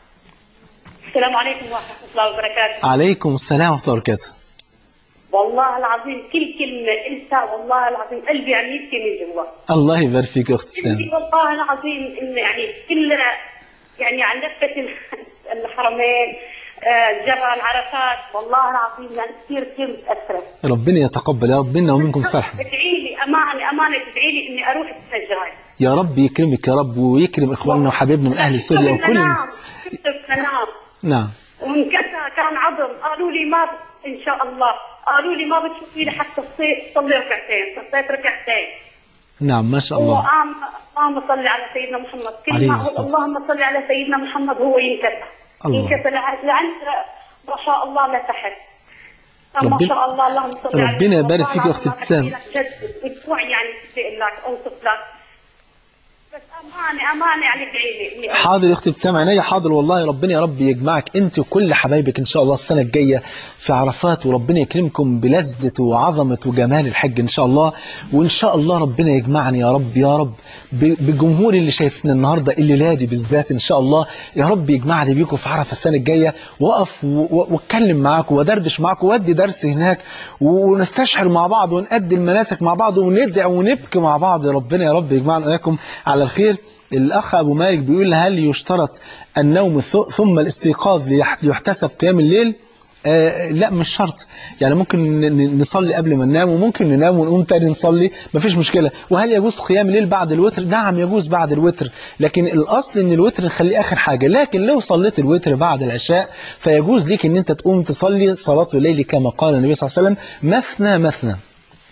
السلام عليكم ورحمة الله وبركاته. عليكم السلام ورحمة الله وبركاته. والله العظيم كل كلمة انت والله العظيم قلبي يعني يبكي من جوا. الله يبارك فيك يا اخت سام. والله العظيم ان يعني كل يعني عن لفة الحرمين جبل عرفات، والله العظيم يعني كثير كثير متأثرة. ربنا يتقبل يا رب منا ومنكم صالحا. ادعي لي امانة امانة ادعي لي اني اروح السنة الجاية. يا رب يكرمك يا رب ويكرم اخواننا وحبايبنا من اهل سوريا وكل الناس. نعم. ومن كذا كان عظم قالوا لي ما ان شاء الله، قالوا لي ما بتشوفي لي حتى تصلي ركعتين، صليت ركعتين. نعم ما شاء الله. اللهم صل على سيدنا محمد، كل ما اللهم صل على سيدنا محمد هو ينكسر ينكسر لعند ما شاء الله لتحت. ما شاء الله اللهم صل على ربنا يبارك فيك يا اختي ابتسام. اسبوع يعني بدي لك اوصف لك بس امانه امانه يعني ادعي لي. حاضر يا اختي ابتسام، عينيا حاضر والله. ربنا يا رب يجمعك انت وكل حبايبك ان شاء الله السنه الجايه في عرفات، وربنا يكرمكم بلذة وعظمه وجمال الحج ان شاء الله. وان شاء الله ربنا يجمعني يا رب يا رب بالجمهور اللي شايفنا النهارده الليله دي بالذات ان شاء الله. يا رب يجمعني بيكم في عرفه السنه الجايه، واقف واتكلم معاكم وادردش معاكم وادي درس هناك ونستشعر مع بعض ونأدي المناسك مع بعض وندعي ونبكي مع بعض. ربنا يا رب يجمعنا وإياكم على الخير. الأخ أبو مالك بيقول هل يشترط النوم ثم الاستيقاظ ليحتسب قيام الليل؟ آه لا مش شرط، يعني ممكن نصلي قبل ما ننام وممكن ننام ونقوم تاني نصلي مفيش مشكلة. وهل يجوز قيام الليل بعد الوتر؟ نعم يجوز بعد الوتر، لكن الأصل ان الوتر نخليه آخر حاجة. لكن لو صليت الوتر بعد العشاء فيجوز ليك ان انت تقوم تصلي صلاة الليل كما قال النبي صلى الله عليه وسلم مثنى مثنى.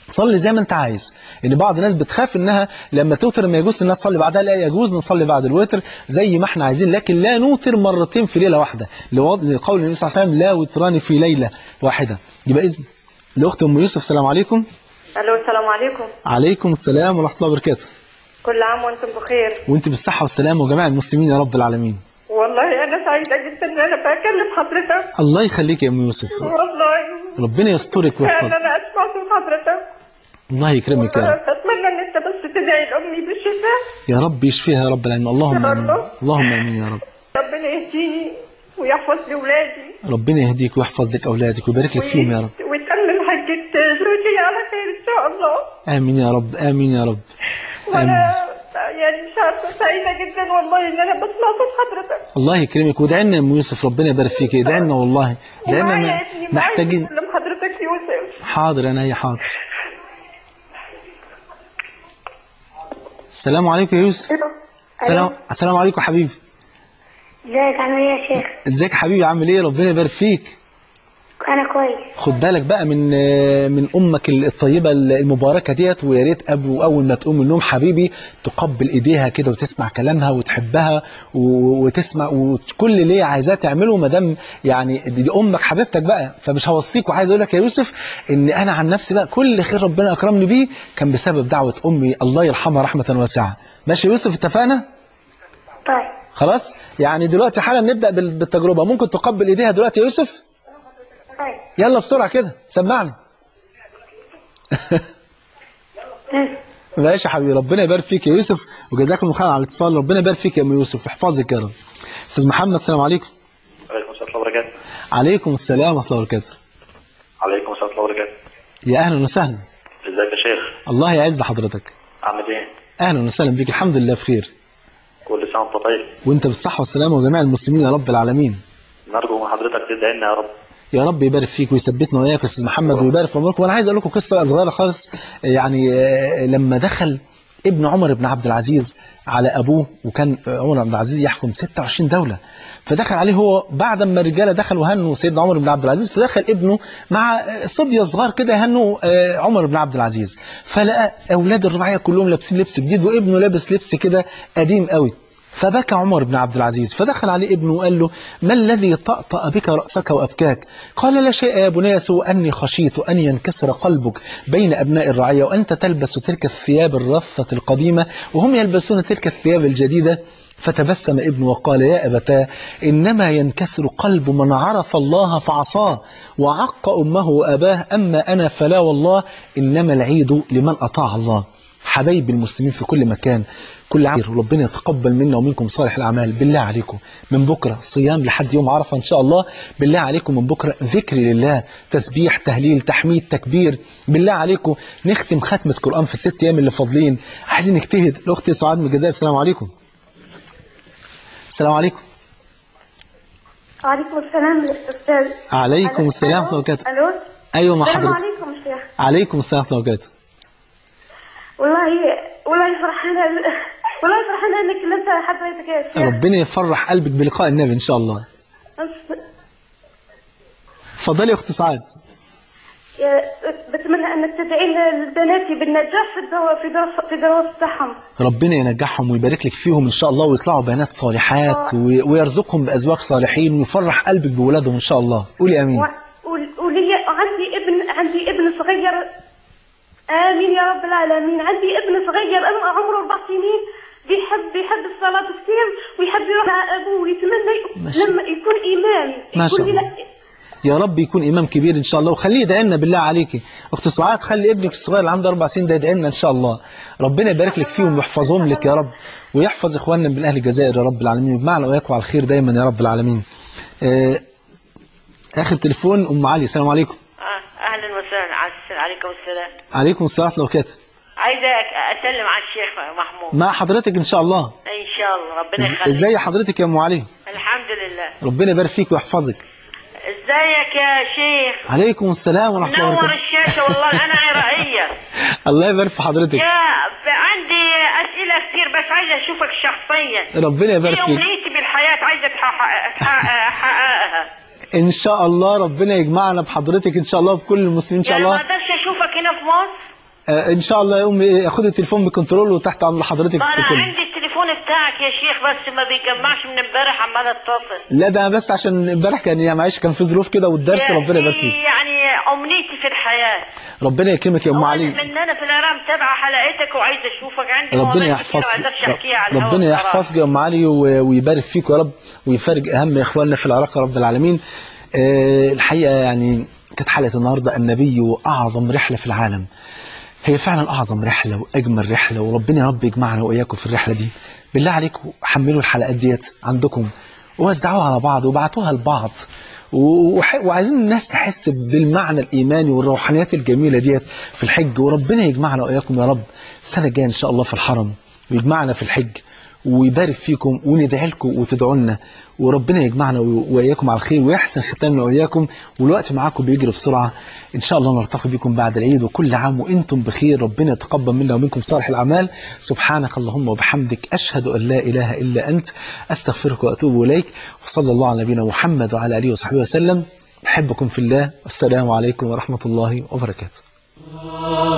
صلي زي ما انت عايز. ان بعض الناس بتخاف انها لما توتر ما يجوز انها تصلي بعدها، لا يجوز نصلي بعد الوتر زي ما احنا عايزين، لكن لا نوتر مرتين في ليله واحده، لقول النبي صلى الله عليه وسلم لا وتران في ليله واحده. يبقى اذن الاخت ام يوسف. السلام عليكم. الو السلام عليكم. عليكم السلام ورحمه الله وبركاته. كل عام وانتم بخير. وانت بالصحه والسلامه وجميع المسلمين يا رب العالمين. والله انا سعيده جدا ان انا بكلم حضرتك. الله يخليك يا ام يوسف. والله ربنا يسترك ويحفظك. انا اسمع صوت حضرتك. الله يكرمك يا رب. اتمنى ان انت بس تدعي لامي بالشفاء يا رب يشفيها يا رب العالمين. اللهم امين. اللهم امين يا رب. ربنا يهديني ويحفظ لي اولادي. ربنا يهديك ويحفظ لك اولادك ويبارك لك فيهم يا رب. ويتمم حجة زوجي على خير ان شاء الله. امين يا رب. امين يا رب. وانا يعني مش عارفه سعيده جدا والله ان انا بسمع صوت حضرتك. الله يكرمك وادعي لنا يا ام يوسف، ربنا يبارك فيك. ادعي لنا والله، ادعي لنا محتاجين. حضرتك يوسف. حاضر انا هي حاضر. السلام عليكم يا يوسف. السلام السلام عليكم حبيبي. ازيك عامل ايه يا شيخ؟ ازيك يا حبيبي عامل ايه؟ ربنا يبارك فيك. انا كويس. خد بالك بقى من من امك الطيبه المباركه ديت، ويا ريت ابو اول ما تقوم من النوم حبيبي تقبل ايديها كده وتسمع كلامها وتحبها وتسمع وكل اللي هي عايزاه تعمله، ما دام يعني دي امك حبيبتك بقى. فمش هوصيك، وعايز اقول لك يا يوسف ان انا عن نفسي بقى كل خير ربنا اكرمني بيه كان بسبب دعوه امي الله يرحمها رحمه واسعه. ماشي يا يوسف اتفقنا؟ طيب خلاص. يعني دلوقتي حالا نبدا بالتجربه. ممكن تقبل ايديها دلوقتي يا يوسف؟ طيب يلا بسرعة كده سمعني. ماشي يا حبيبي. ربنا يبارك فيك يا يوسف وجزاكم الله خير على الاتصال. ربنا يبارك فيك يا ام يوسف ويحفظك يا رب. استاذ محمد السلام عليكم. عليكم السلام ورحمة الله وبركاته. عليكم السلام ورحمة الله وبركاته. عليكم السلام ورحمة الله وبركاته. يا اهلا وسهلا. ازيك يا شيخ؟ الله يعز حضرتك. عامل ايه؟ اهلا وسهلا بيك. الحمد لله بخير. كل سنة وانت طيب. وانت بالصحة والسلامة وجميع المسلمين يا رب العالمين. نرجو من حضرتك تدعي لنا يا رب. يا رب يبارك فيك ويثبتنا وياك يا استاذ محمد ويبارك في عمرك. وانا عايز اقول لكم قصه صغيره خالص. يعني لما دخل ابن عمر بن عبد العزيز على ابوه، وكان عمر بن عبد العزيز يحكم ستة وعشرين دوله، فدخل عليه هو بعد ما الرجاله دخلوا هنوا سيدنا عمر بن عبد العزيز، فدخل ابنه مع صبيه صغار كده يهنوا عمر بن عبد العزيز، فلقى اولاد الرعيه كلهم لابسين لبس جديد وابنه لابس لبس كده قديم قوي. فبكى عمر بن عبد العزيز، فدخل عليه ابنه وقال له: ما الذي طأطأ بك رأسك وأبكاك؟ قال: لا شيء يا بني سوى أني خشيت أن ينكسر قلبك بين أبناء الرعية وأنت تلبس تلك الثياب الرفة القديمة وهم يلبسون تلك الثياب الجديدة. فتبسم ابنه وقال: يا أبتاه، إنما ينكسر قلب من عرف الله فعصاه وعق أمه وأباه، أما أنا فلا والله، إنما العيد لمن أطاع الله. حبايب المسلمين في كل مكان، كل عام ربنا يتقبل منا ومنكم صالح الأعمال. بالله عليكم من بكرة صيام لحد يوم عرفة إن شاء الله. بالله عليكم من بكرة ذكر لله، تسبيح، تهليل، تحميد، تكبير. بالله عليكم نختم ختمة قرآن في الست أيام اللي فاضلين. عايزين نجتهد. الأخت سعاد من الجزائر. السلام عليكم. السلام عليكم. وعليكم السلام يا أستاذ. عليكم السلام ورحمة الله وبركاته. ألو. أيوة مع حضرتك. السلام عليكم يا شيخ. عليكم السلام ورحمة الله وبركاته. والله والله فرحانة والله فرحانة انك لسه حضرتك يا شيخ. ربنا يفرح قلبك بلقاء النبي ان شاء الله. اتفضلي يا اخت سعاد. بتمنى انك تدعي لبناتي بالنجاح في الدراسة في دراسة في دراسة بتاعهم. ربنا ينجحهم ويبارك لك فيهم ان شاء الله ويطلعوا بنات صالحات ويرزقهم بازواج صالحين ويفرح قلبك بولادهم ان شاء الله. قولي امين. ولي عندي ابن عندي ابن صغير. آمين يا رب العالمين. عندي ابن صغير عمره أربع سنين بيحب بيحب الصلاة كثير ويحب يروح مع أبوه ويتمنى لما يكون إمام. ما شاء الله. يا رب يكون إمام كبير إن شاء الله. وخليه يدعي لنا بالله عليكي أخت سعاد. خلي ابنك الصغير اللي عنده أربع سنين ده يدعي لنا إن شاء الله. ربنا يبارك لك فيهم ويحفظهم لك يا رب ويحفظ إخواننا من أهل الجزائر يا رب العالمين ويجمعنا وياكم على الخير دايما يا رب العالمين. آه آخر تليفون أم علي. السلام عليكم. اهلا وسهلا. عليكم السلام. عليكم السلام ورحمه الله وبركاته. عايزه اسلم على الشيخ محمود. مع حضرتك ان شاء الله. ان شاء الله ربنا يخليك. ازاي حضرتك يا ام علي؟ الحمد لله. ربنا يبارك فيك ويحفظك. ازيك يا شيخ؟ عليكم السلام ورحمه الله وبركاته. منور الشاشه والله. انا عراقيه. الله يبارك في حضرتك. يا عندي اسئله كثير بس عايزه اشوفك شخصيا. ربنا يبارك فيك. امنيتي بالحياه عايزه احققها ان شاء الله. ربنا يجمعنا بحضرتك ان شاء الله بكل المسلمين ان شاء الله. يعني ما اقدرش اشوفك هنا في مصر؟ آه ان شاء الله يا امي خد التليفون بكنترول وتحت امر حضرتك انا السكون. عندي التليفون بتاعك يا شيخ بس ما بيجمعش من امبارح عمال اتصل. لا ده بس عشان امبارح كان يعني معلش كان في ظروف كده والدرس ربنا يبارك فيك. يعني امنيتي في الحياه. ربنا يكرمك يا ام علي. من انا في العراق متابعه حلقتك وعايزه اشوفك عندي. ربنا يحفظك. ربنا يحفظك يا ام علي ويبارك فيك يا رب ويفرج اهم اخواننا في العراق يا رب العالمين. أه الحقيقه يعني كانت حلقه النهارده النبي واعظم رحله في العالم. هي فعلا اعظم رحله واجمل رحله وربنا يا رب يجمعنا واياكم في الرحله دي. بالله عليكم حملوا الحلقات ديت عندكم ووزعوها على بعض وبعتوها لبعض وعايزين الناس تحس بالمعنى الإيماني والروحانيات الجميلة ديت في الحج. وربنا يجمعنا وإياكم يا رب السنة الجاية إن شاء الله في الحرم ويجمعنا في الحج ويبارك فيكم وندعي لكم وتدعوا لنا وربنا يجمعنا وإياكم على الخير ويحسن ختامنا وإياكم. والوقت معاكم بيجري بسرعة إن شاء الله نلتقي بكم بعد العيد وكل عام وإنتم بخير. ربنا يتقبل منا ومنكم صالح الأعمال. سبحانك اللهم وبحمدك أشهد أن لا إله إلا أنت أستغفرك وأتوب إليك. وصلى الله على نبينا محمد وعلى آله وصحبه وسلم. أحبكم في الله والسلام عليكم ورحمة الله وبركاته.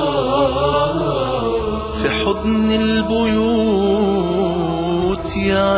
في حضن البيوت يا